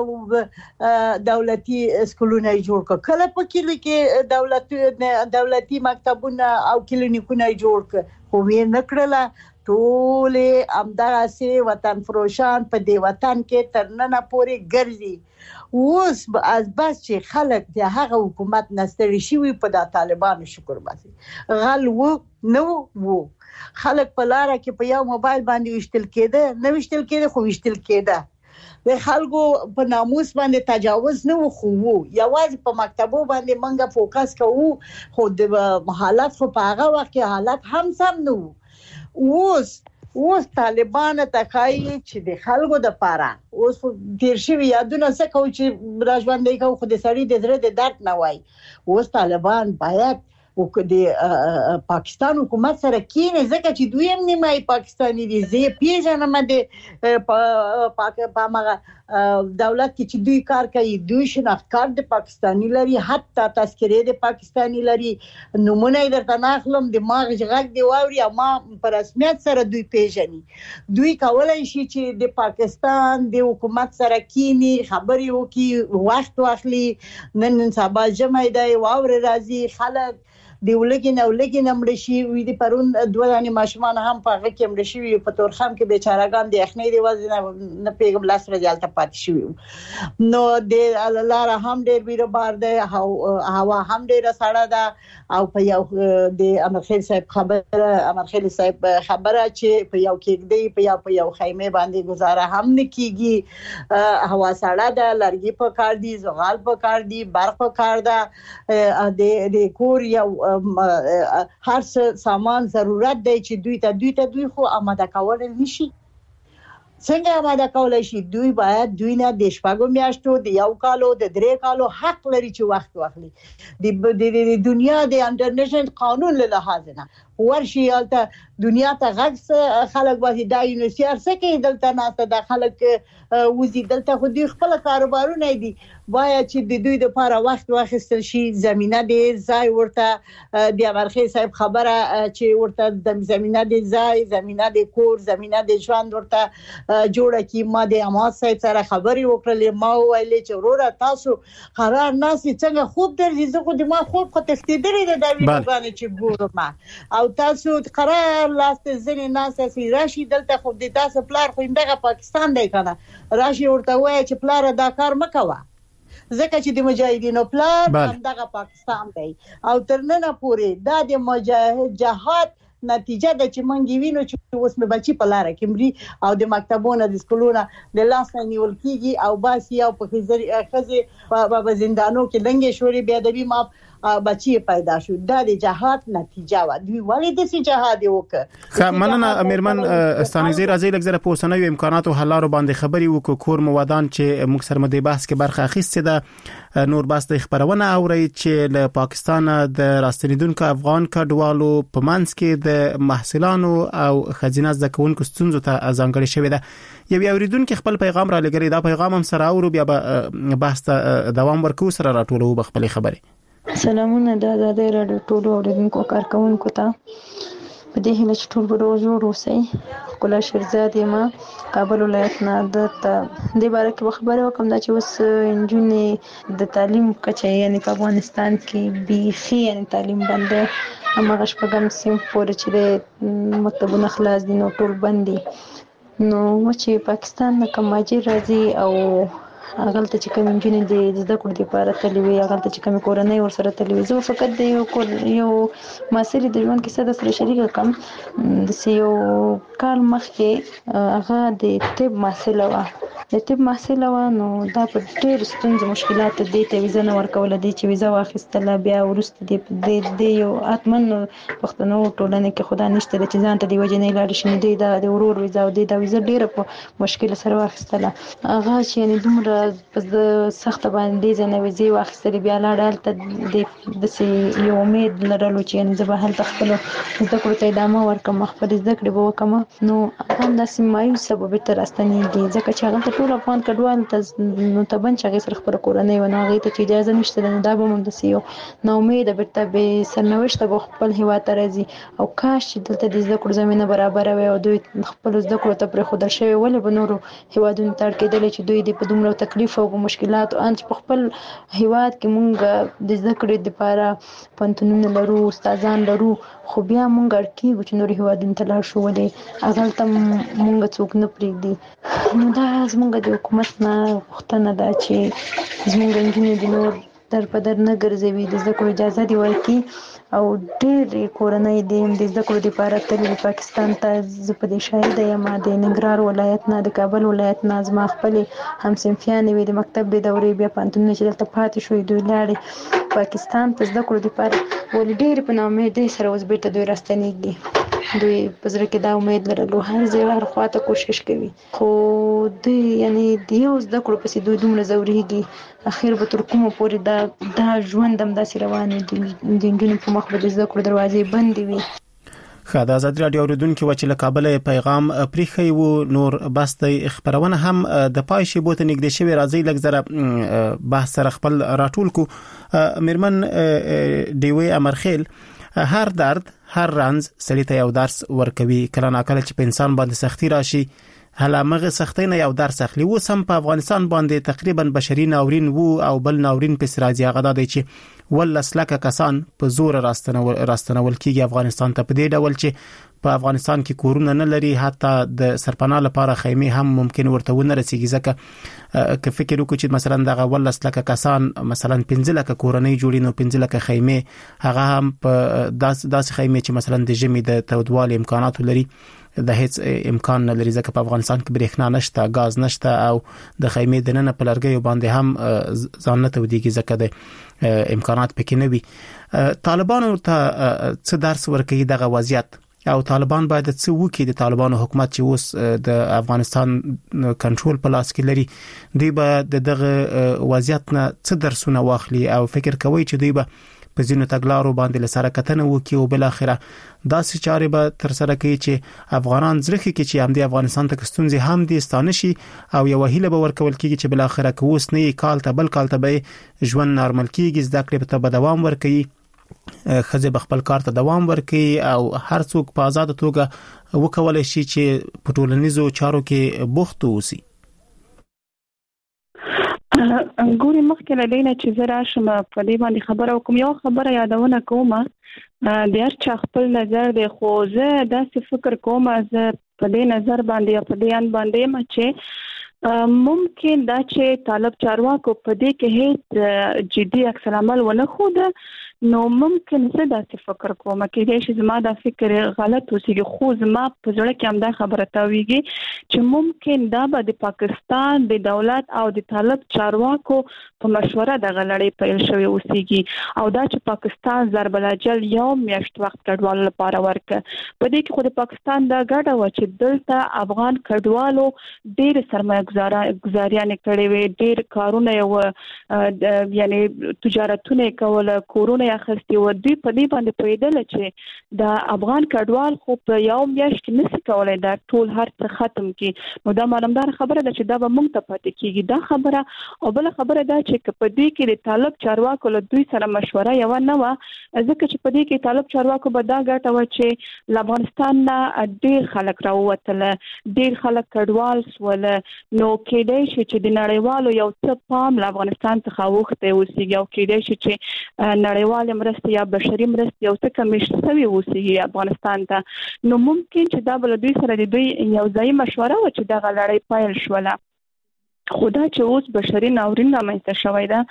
دولتي سکولونه جوړ کړ کله په کلی کې دولت دولتي مکتبونه او کلینیکونه جوړ کړ خو یې نکړل ټول امدارسي وطن فروشان په دې وطن کې ترننه پوري ګرځي اوس از بس چې خلک د هغه حکومت نستړي شي په د طالبانو شکر باسي غل وو نو وو خلک په لار کې په یو موبایل باندې وشتل کېده نو وشتل کېده خو وشتل کېده د خلکو په ناموس باندې تجاوز نه خو وو یوازې په مکتبو باندې منګه فوکس کوو خو د حالت خو په هغه وخت کې حالت هم سم نه وو اوس اوس طالبان ته کوي چې د خلکو د پاره اوس ډیر شي یادونه څه کوي چې راځوندې کوي خو د سړي د زړه د درد نه وای اوس طالبان باید د پاکستان حکومت سره کینې ځکه چې دوی هم نیمه پاکستاني دي زه پیژنم د پاکستان دولت کې چې دوی کار کوي دوی شناخت کارت د پاکستاني لري حتی تذکرې د پاکستاني لري نمونه یې درته ناخلم د ماغ غږ دی واوري او ما په رسمیت سره دوی پیژني دوی کولای شي چې د پاکستان د حکومت سره کینی خبرې وکړي وخت واخلي نن نن سبا جمع دی واوري راځي خلک دی ولګین او لګین مړ شي وي د پرون دوه دانې ماشومان هم په هغه کې مړ شي په تورخم کې بیچارهګان د اخنی دی وزن نه پیغام لاس رجالته پات شي نو د لاره هم ډېر ویره بار ده هوا هم ډېر سړه ده او په یو د امرخیل صاحب خبره امرخیل صاحب خبره چې په یو کې دی په یو په یو خیمه باندې گزاره هم نکېږي هوا سړه ده لرګي په کار دي زغال په کار دي برق په کار ده د د کور یو هر څه سامان ضرورت دی چې دوی ته دوی ته دوی خو آماده کول نشي څنګه آماده کولای شي دوی باید دوی نه د شپږو میاشتو د یو کالو د درې کالو حق لري چې وخت واخلي د دنیا د انټرنیشنل قانون له لحاظ نه ورشي البته دنیا ته غږ خلک وځي دا یونیسيار څه کې دلته ناسته د خلک وزي دلته خو دوی خپل کاروبارونه دي باید چې د دوی لپاره وخت واخیستل شي زمينه دي ځای ورته د امرخیل صاحب خبره چې ورته د زمينه دي ځای زمينه دي کور زمينه دي ژوند ورته جوړه کی ما د امات صاحب سره خبري وکړلې ما ویلې چې وروره تاسو قرار ناسي څنګه خوب درځي زه خو د ما خوب خو تفتیدلې د ویډیوګانې چې ګورم او تاسو قرار لاسته ځنې ناسي راشي دلته خو د تاسو پلار خو دغه پاکستان دی کنه راشي ورته وایي چې پلار دا کار مکوه ځکه چې د مجاهدینو پلان همدغه پاکستان دی او تر نن پورې دا د مجاهد جهاد نتیجه د چې مونږ وینو چې اوس مې بچي په لار کې مري او د مکتبونو د سکولونو د لاس نیول کیږي او باسي او په خزر په زندانو کې لنګې شوري بیا د ما بچي پیدا شو دا د جهاد نتیجه و دوی ولې د سي جهاد وکړه مننه امیرمن ستانګزی راځي لږ په اوسنوي امکاناتو حلارو باندې خبري وکړو کور موادان چې موږ سره مده بحث کې برخه اخیسته ده نور بس د خبرونه اوري چې له پاکستان د راستنیدونکو افغان کډوالو په منځ کې د محصلانو او خزینه زکونکو ستونزو ته ځانګړي شوی ده یو اوریدونکو خپل پیغام را لګري دا پیغام هم سره اورو بیا به بحث دوام ورکو سره راټولو بخپل خبري سلامونه د آزادۍ راډیو ټولو اوریدونکو کارکونکو ته په دې هیله چې ټول به روغ جوړ اوسئ ښکلا شیرزاد یم کابل ولایت نه درته دې باره کې خبرې وکړم دا چې اوس نجونې د تعلیم کچه یعنې په افغانستان کې بیخي یعنې تعلیم بند دی هماغه شپږم صنف پورې چې د مکتبونه خلاص دي نو ټول بند دي نو چې پاکستان نه کوم مهاجر راځي او هغه ته چې کوم نجونې د زده کړو لپاره تللي وي هغه ته چې کوم کورنۍ ورسره تللي وي زه فقط د یو یو مسلې د ژوند کیسه د سره شریکه کوم د یو کال مخکې هغه د طب محصله وه د طب محصله وه نو دا په ډېرو ستونزو مشکلاتو دې ته ویزه نه ورکوله دې چې ویزه واخیستله بیا وروسته د یو حتمن پښتنو ټولنې کې خدا نشته چې ځان ته د وجې نه لاړې شي نو دی د ورور ویزه او دی دا ویزه ډېره په مشکل سره واخیستله هغه چې یعنې دومره په سخته باندې ځنه ویزې واخیستلې بیا لاړه هلته د داسې یو امید لرلو چې یعنې زه به هلته خپلو زده کړو ته ادامه ورکړم خپلې زده کړې به وکړم نو هغه همداسې مایوسه به بېرته راستنېږي ځکه چې هغلته ټول افغان کډوال ته نو تبن چې هغې سره خپله کورنۍ وه نو هغې ته چې اجازه نشته ده نو دا به هم همداسې یو ناامیده بېرته بې سرنوشته به خپل هېواد ته راځي او کاش چې دلته د زده کړو زمینه برابره وي او دوی خپلو زده کړو ته پرېښودل شوی ولې به نورو هېوادونو ته اړ کېدلی چې دوی دې په دومره تکلیف او مشکلات ان چې په خپل هیواد کې مونږ د زده کړې لپاره پوهنتونونه لرو استادان لرو خو بیا مونږ اړ کېږو چې نورو هیوادونو ته لاړ شو ولې هغلته مونږ څوک نه پرېږدي نو دا زمونږ د حکومت نه پوښتنه ده چې زمونږ نجونې د نور در په در نه ګرځوي د زده کړو اجازه دې ورکړي او ډېرې کورنۍ دې د زده کړو لپاره تللي پاکستان ته زه په دې شاهده یم د ننګرهار ولایت نه د کابل ولایت نه زما خپلې همصنفیانې وې د مکتب د دورې بیا پوهنتونونه چې دلته پاتې شوي دوی لاړې پاکستان ته زده کړو لپاره ولې ډېرې په ناامیدۍ سره اوس بېرته دوی راستنېږي دوی په زړه کې دا امید لرلو هر ځای هر خواته کوشش کوي خو دوی یعنی دیو زده کړو پسې دوی دومره زوريږي اخر به تر کومه پورې دا دا ژوند هم داسې روان دي د انجونو په مخ به زده کړو دروازې بندې وي. خا د آزاد رادیو اوریدونکو چې له کابل پیغام پریخي وو نور بس د خبرونه هم د پای شی بوته نګد شوی راځي لږ زره بحث سره خپل راټول کو. میرمن دیوی امرخیل هر درد هر رنز سړی ته یو درس ورکوي کله ناکله چې په انسان باندې سختی راشي هله مغه سختۍ نه یو درس اخلي و سم په افغانستان باندې تقریبا بشري ناورین وو او بل ناورین په سراجي هغه د چې ول اسلکه کسان په زور راستنول راستنول کیږي افغانستان ته په دې ډول چې په افغانستان کې کورونه نه لري حتی د سرپناه لپاره خیمه هم ممکن ورته ونه رسیږي ځکه که فکر وکړو چې مثلا دغه ول اسلکه کسان مثلا پنځه لک کورنۍ جوړي نو پنځه لک خیمه هغه هم په داس داس خیمه چې مثلا د جمی د تودوال امکانات لري د هیڅ امکان نه لري ځکه په افغانستان کې برېښنا نشته غاز نشته او د خیمه د نن په لرګي باندې هم ځان نه توديږي ځکه د امکانات پکې نه وي. طالبانو ته څه درس ورکوي دغه وضعیت او طالبان باید څه وکړي د طالبانو حکومت چې اوس د افغانستان کنټرول په لاس کې لري دوی به دغه وضعیت نه څه درسونه واخلي او فکر کوي چې دوی به په ځینو تګلارو باندې لسره کتنه وکړي او بل اخره داسې چارې به تر سره کوي چې افغانان زرخي کې چې هم د افغانستان ته کستونځي هم دي ستانشي او یو وهیله به ورکول کیږي چې بل اخره کوس نه کال ته بل کال ته به ژوند نارمل کیږي زده کړې به دوام ورکړي خزه بخپل کار ته دوام ورکړي او هر څوک په آزاد توګه وکولای شي چې په ټولنیزو چارو کې بوخت اوسي. ګوري مخکې له دې نه چې زه راشم په دې باندې خبره وکم یو خبره یادونه کوم د هر چا خپل نظر دی خو زه داسې فکر کوم زه په دې نظر باندې په دې ان باندې چې ممکن دا چې طالب چارواکو په دې کې هیڅ جدي عکس العمل ونه خوده نو ممکن زه داسې فکر کوم کې چې زما دا فکر غلط وسیږي خو زما په ځړه کې هم دا خبره تاویږي چې ممکن دا به د پاکستان د دولت او د طالب چارواکو په مشوره د غلړې پیل شوی وسیږي او دا چې پاکستان ضرب الاجل یو میاشت وخت کډوال لپاره ورکه په دې کې خو د پاکستان دا ګډه و چې دلته افغان کډوالو ډېر سرمایه گزاریان کړې وي ډېر کارونه یو یعنی تجارتونه کول کورونه اخستي و دوی په دې باندې پیدل چې د افغان کډوال خو په یو میاشت کې نشي کولای دا ټول هر څه ختم کړي نو دا معلومدار خبره ده چې دا به مونږ ته پاتې کیږي دا خبره او بل خبره ده چې په دې کې د طالب چارواکو له دوی سره مشوره یو نه و ځکه چې په دې کې طالب چارواکو به دا ګټه و چې افغانستان نه ډېر خلک راووتل ډېر خلک کډوال سول نو کېدای شي چې د نړیوالو یو څه پام له افغانستان څخه وخته وسیږي او کېدای شي چې نړیوال مرستې یا بشري مرستې یو څه کمیش شوی وسیږي افغانستان ته نو ممکن چې دا بل دوی سره د دوی یو ځای مشوره و چې دا لړۍ پیل شوله خدا چې اوس بشري ناورین رامنځته شوی ده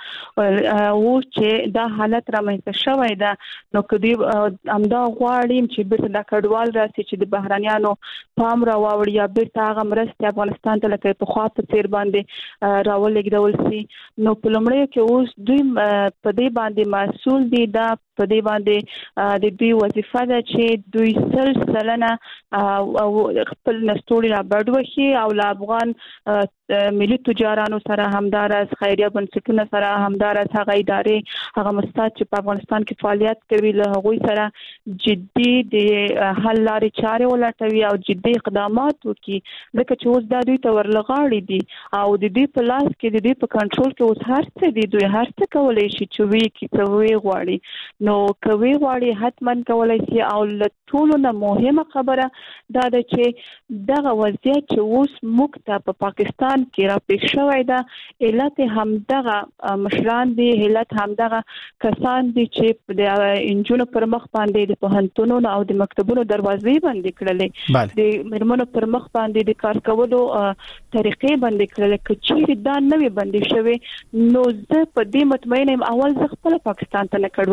او چې دا حالت رامنځته شوی ده نو کدی امدا غواړم چې بیرته د کډوال راسي چې د بهرانيانو پام را واوړي یا بیرته هغه مرستې افغانستان ته لکه په خوا په تیر باندې راولېږدول شي نو په لومړی کې اوس دوی په دې باندې مسؤل دي دا په دې باندې د دوی وظیفه ده چې دوی سل سلنه او خپل نستوري را بډوخي او له افغان ملي تجارانو سره همدارس خیریه بنسټونو سره همدارس هغه ادارې هغه مستات چې په افغانستان کې فعالیت کوي له هغوی سره جدي د حل لارې چارې ولټوي او جدي اقدامات وکړي ځکه چې اوس دا دوی ته ورلغاړي دي او د دې په لاس کې د دې په کنټرول کې اوس هر څه دي دوی هر څه کولای شي چې وی کې څه وی غواړي نو کوي غواړي حتمن کولای شي او له ټولو نه مهمه خبره دا ده چې دغه وضعیت چې اوس موږ ته په پاکستان کې را پیښ شوی ده علت همدغه مشران دي علت همدغه کسان دي چې د انجونو پر مخ باندې د پوهنتونونو او د مکتبونو دروازې باندې کړلې د مرمنو پر مخ باندې د کار کولو طریقې باندې کړلې چې دا نوې باندې شوی نو زه په دې مطمئن یم اول زه خپل پاکستان ته نه کډواله کېدم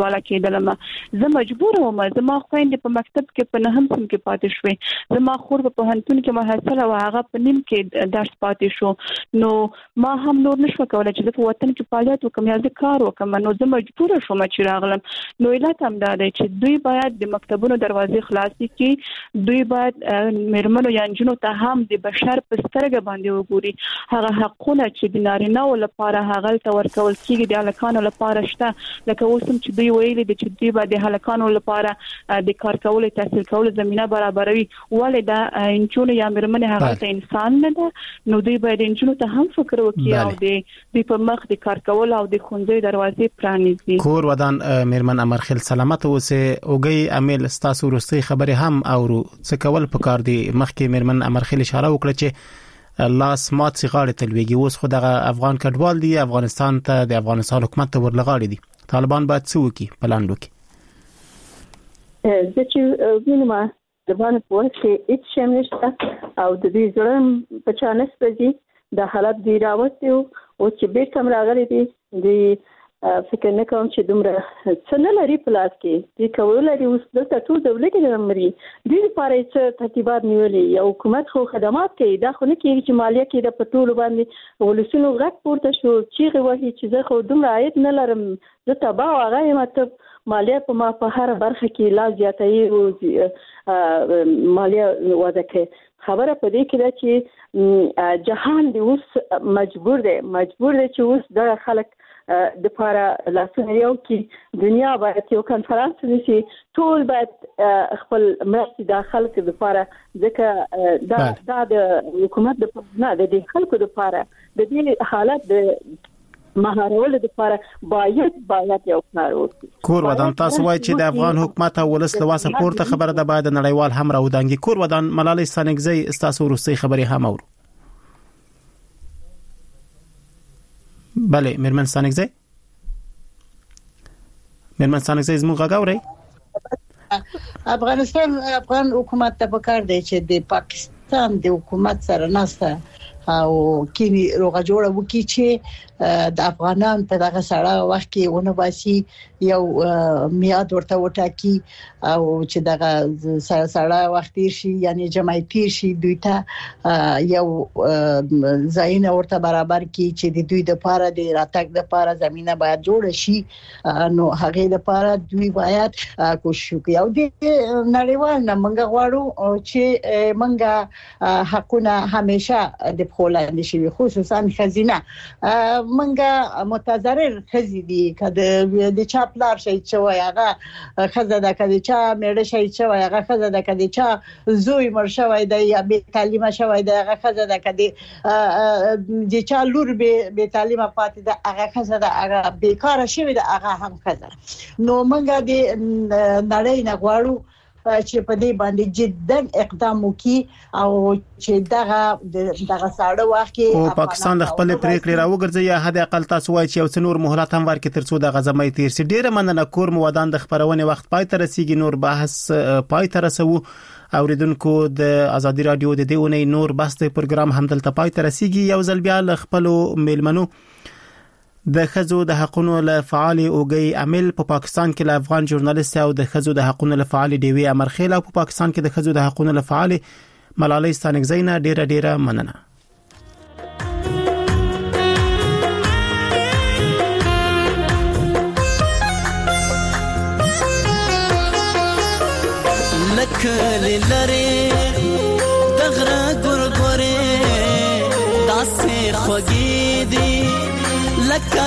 کېدلم زه مجبور وم زما خويندې په مکتب کې په نهم سم کې پاتې شوې زما خور په پوهنتون کې محصله او هغه په نیم کې درس پاتې شو نو ما هم نور نشو کولای چې په وطن کې فعالیت وکم یا د کار وکم نو زه مجبور شوم چې راغلم نو علت هم دا دی چې دوی باید د مکتبونو دروازې خلاصې کړي دوی باید مېرمنو یا نجونو ته هم د بشر په سترګه باندې وګوري هغه حقونه چې د نارینه او لپاره هغه ته ورکول کیږي د هلکانو لپاره شته لکه اوس هم چې دوی ویلي دي چې دوی باید د هلکانو لپاره د کار کولو تحصیل کولو زمينه برابروي ولې دا انجونو یا مېرمنې هغه ته انسان نه ده نو دوی باید انجونو ته هم فکر وکړي او د په مخ د کار کول او د خونځي دروازې پرانیزي کور ودان مېرمن امرخیل سلامت اوسه اوګي امیل ستاسو ورستي خبره هم اورو څه کول پکار دي مخکې مېرمن امرخیل اشاره وکړه چې لاس مات سیغاړې تلويږي اوس خو دغه افغان کډوال دي افغانستان ته د افغانستان حکومت ته ورلغاړي دي طالبان باید څه وکړي پلان وکړي د چې وینم د باندې په وخت کې هیڅ شم نشته او د دې ځړم په چانس پځي د حالت دی راوته او چې بیرته راغلي دي د فکر نه کوم چې دومره څنګه لري پلاس کې د کول لري اوس د ټول دولت کې لري د لپاره چې ترتیبات نیولې یو حکومت خو خدمات کوي دا خو نه کېږي چې مالیه کې د پټول باندې ولسونو غږ پورته شو چې غوښي چې زه خو دومره عاید نه لرم زه تبا هغه مطلب مالیه په ما په هر برخه کې لا زیاتې او مالیه وضع کوي خبره په دې کې ده چې جهان دی اوس مجبور دی مجبور دی چې اوس د خلک د پاره لاسونه یو کې دنیا باید یو کانفرنس وشي ټول باید خپل مرستې د خلکو د پاره ځکه دا د حکومت د نه د خلکو د پاره د دې حالت د مهارولو د لپاره باید باید یو کار وکړي کور ودان تاسو وایي چې د افغان حکومت او ولس له واسه پورته خبره ده باید نړیوال هم راودانګي کور ودان ملالۍ سانګزی تاسو ورستي خبري هم اورو بله مېرمن سانګزی مېرمن سانګزی زموږ غاوري افغانستان افغان حکومت ته پکار دی چې د پاکستان د حکومت سره ناسته او کینی روغه جوړه وکړي چې د افغانان په دغه سړه وخت کې ونه باسي یو میاد ورته وټاکي او چې دغه سړه وخت شي یعنی جمعیت شي دوی ته یو ځاینه ورته برابر کړي چې د دوی د پاره د راتګ د پاره زمينه باید جوړ شي نو هغه د پاره دوی باید کوشش وکړي او د نړیوال نه منګه غواړو چې منګه حقونه همیشه د خلاندې شي خصوصا خزینه منګه متضرر خزي دي کده د چا پلار شي چې هغه خزه د کده چا مېړه شي چې هغه خزه د کده چا زوی مر شوی دی یا به تعلیم شوی دی هغه خزه د کده د چا لور به تعلیم پاتې ده هغه خزه د هغه بیکاره شوی دی هغه هم خزه نو منګه د نړۍ نه غواړو چې په دې باندې جدن اقدام وکړي او چې دغه دغه ساړه وخت کې او پاکستان د خپل پریکړې راوګرځي یا حد اقل تاسو وایي چې یو څنور مهلت هم ورکړي ترڅو د غزمای تیر سي ډیره مننه کور مودان د خبرونه وخت پای تر رسیدي نور بحث پای تر رسو اوریدونکو د ازادي رادیو د دیونه نور بحث پروګرام هم دلته پای تر رسیدي یو ځل بیا خپل میلمنو د خزو د حقونو له فعال اوګي عامل په پاکستان کې له افغان ژورنالیست او د خزو د حقونو له فعال دیوی امرخیل او په پاکستان کې د خزو د حقونو له فعال ملالۍ سانګزی نه ډیره ډیره مننه لکه لری دغره ګورګورې داسې خوږې دي لکه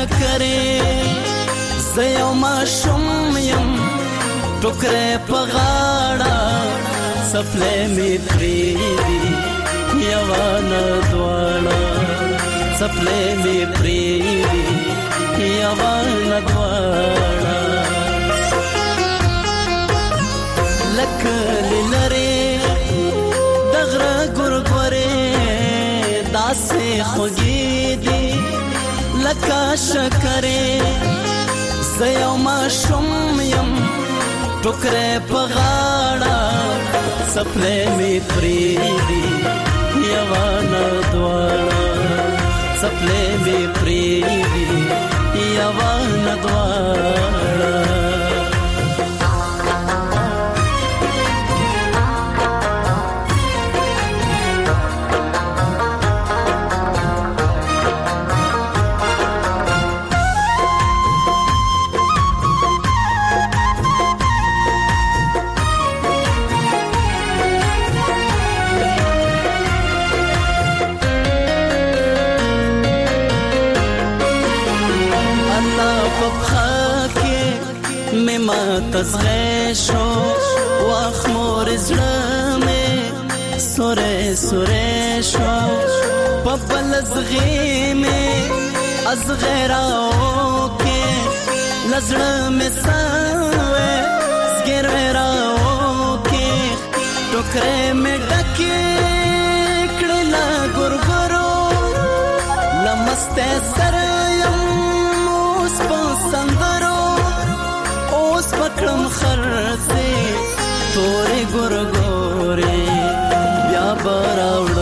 شکرې زيو ما شوم يم ټوکرې په غاړه سپلې می پریدي یوانه دواړه سپلې می پریدي یوانه دواړه لکه لری دغره ګورګورې داسې خوږې دي لکه شکرې زيو ما شوم يم ټوکرې په غاړه سپلې می پریدي یوانه دواړه سپلې می پریدي یوانه دواړه تزغه شو واخ مور زړه مې سوره سوره شو په بل زغې مې از غیراو کې لزړه مې سوې زګر راو کې ټوکرې مې ډکې کړې لا ګورګورو لمسته سر یم اوس په سندرو اوس پکړم خرڅې تورې ګورګورې بیا براو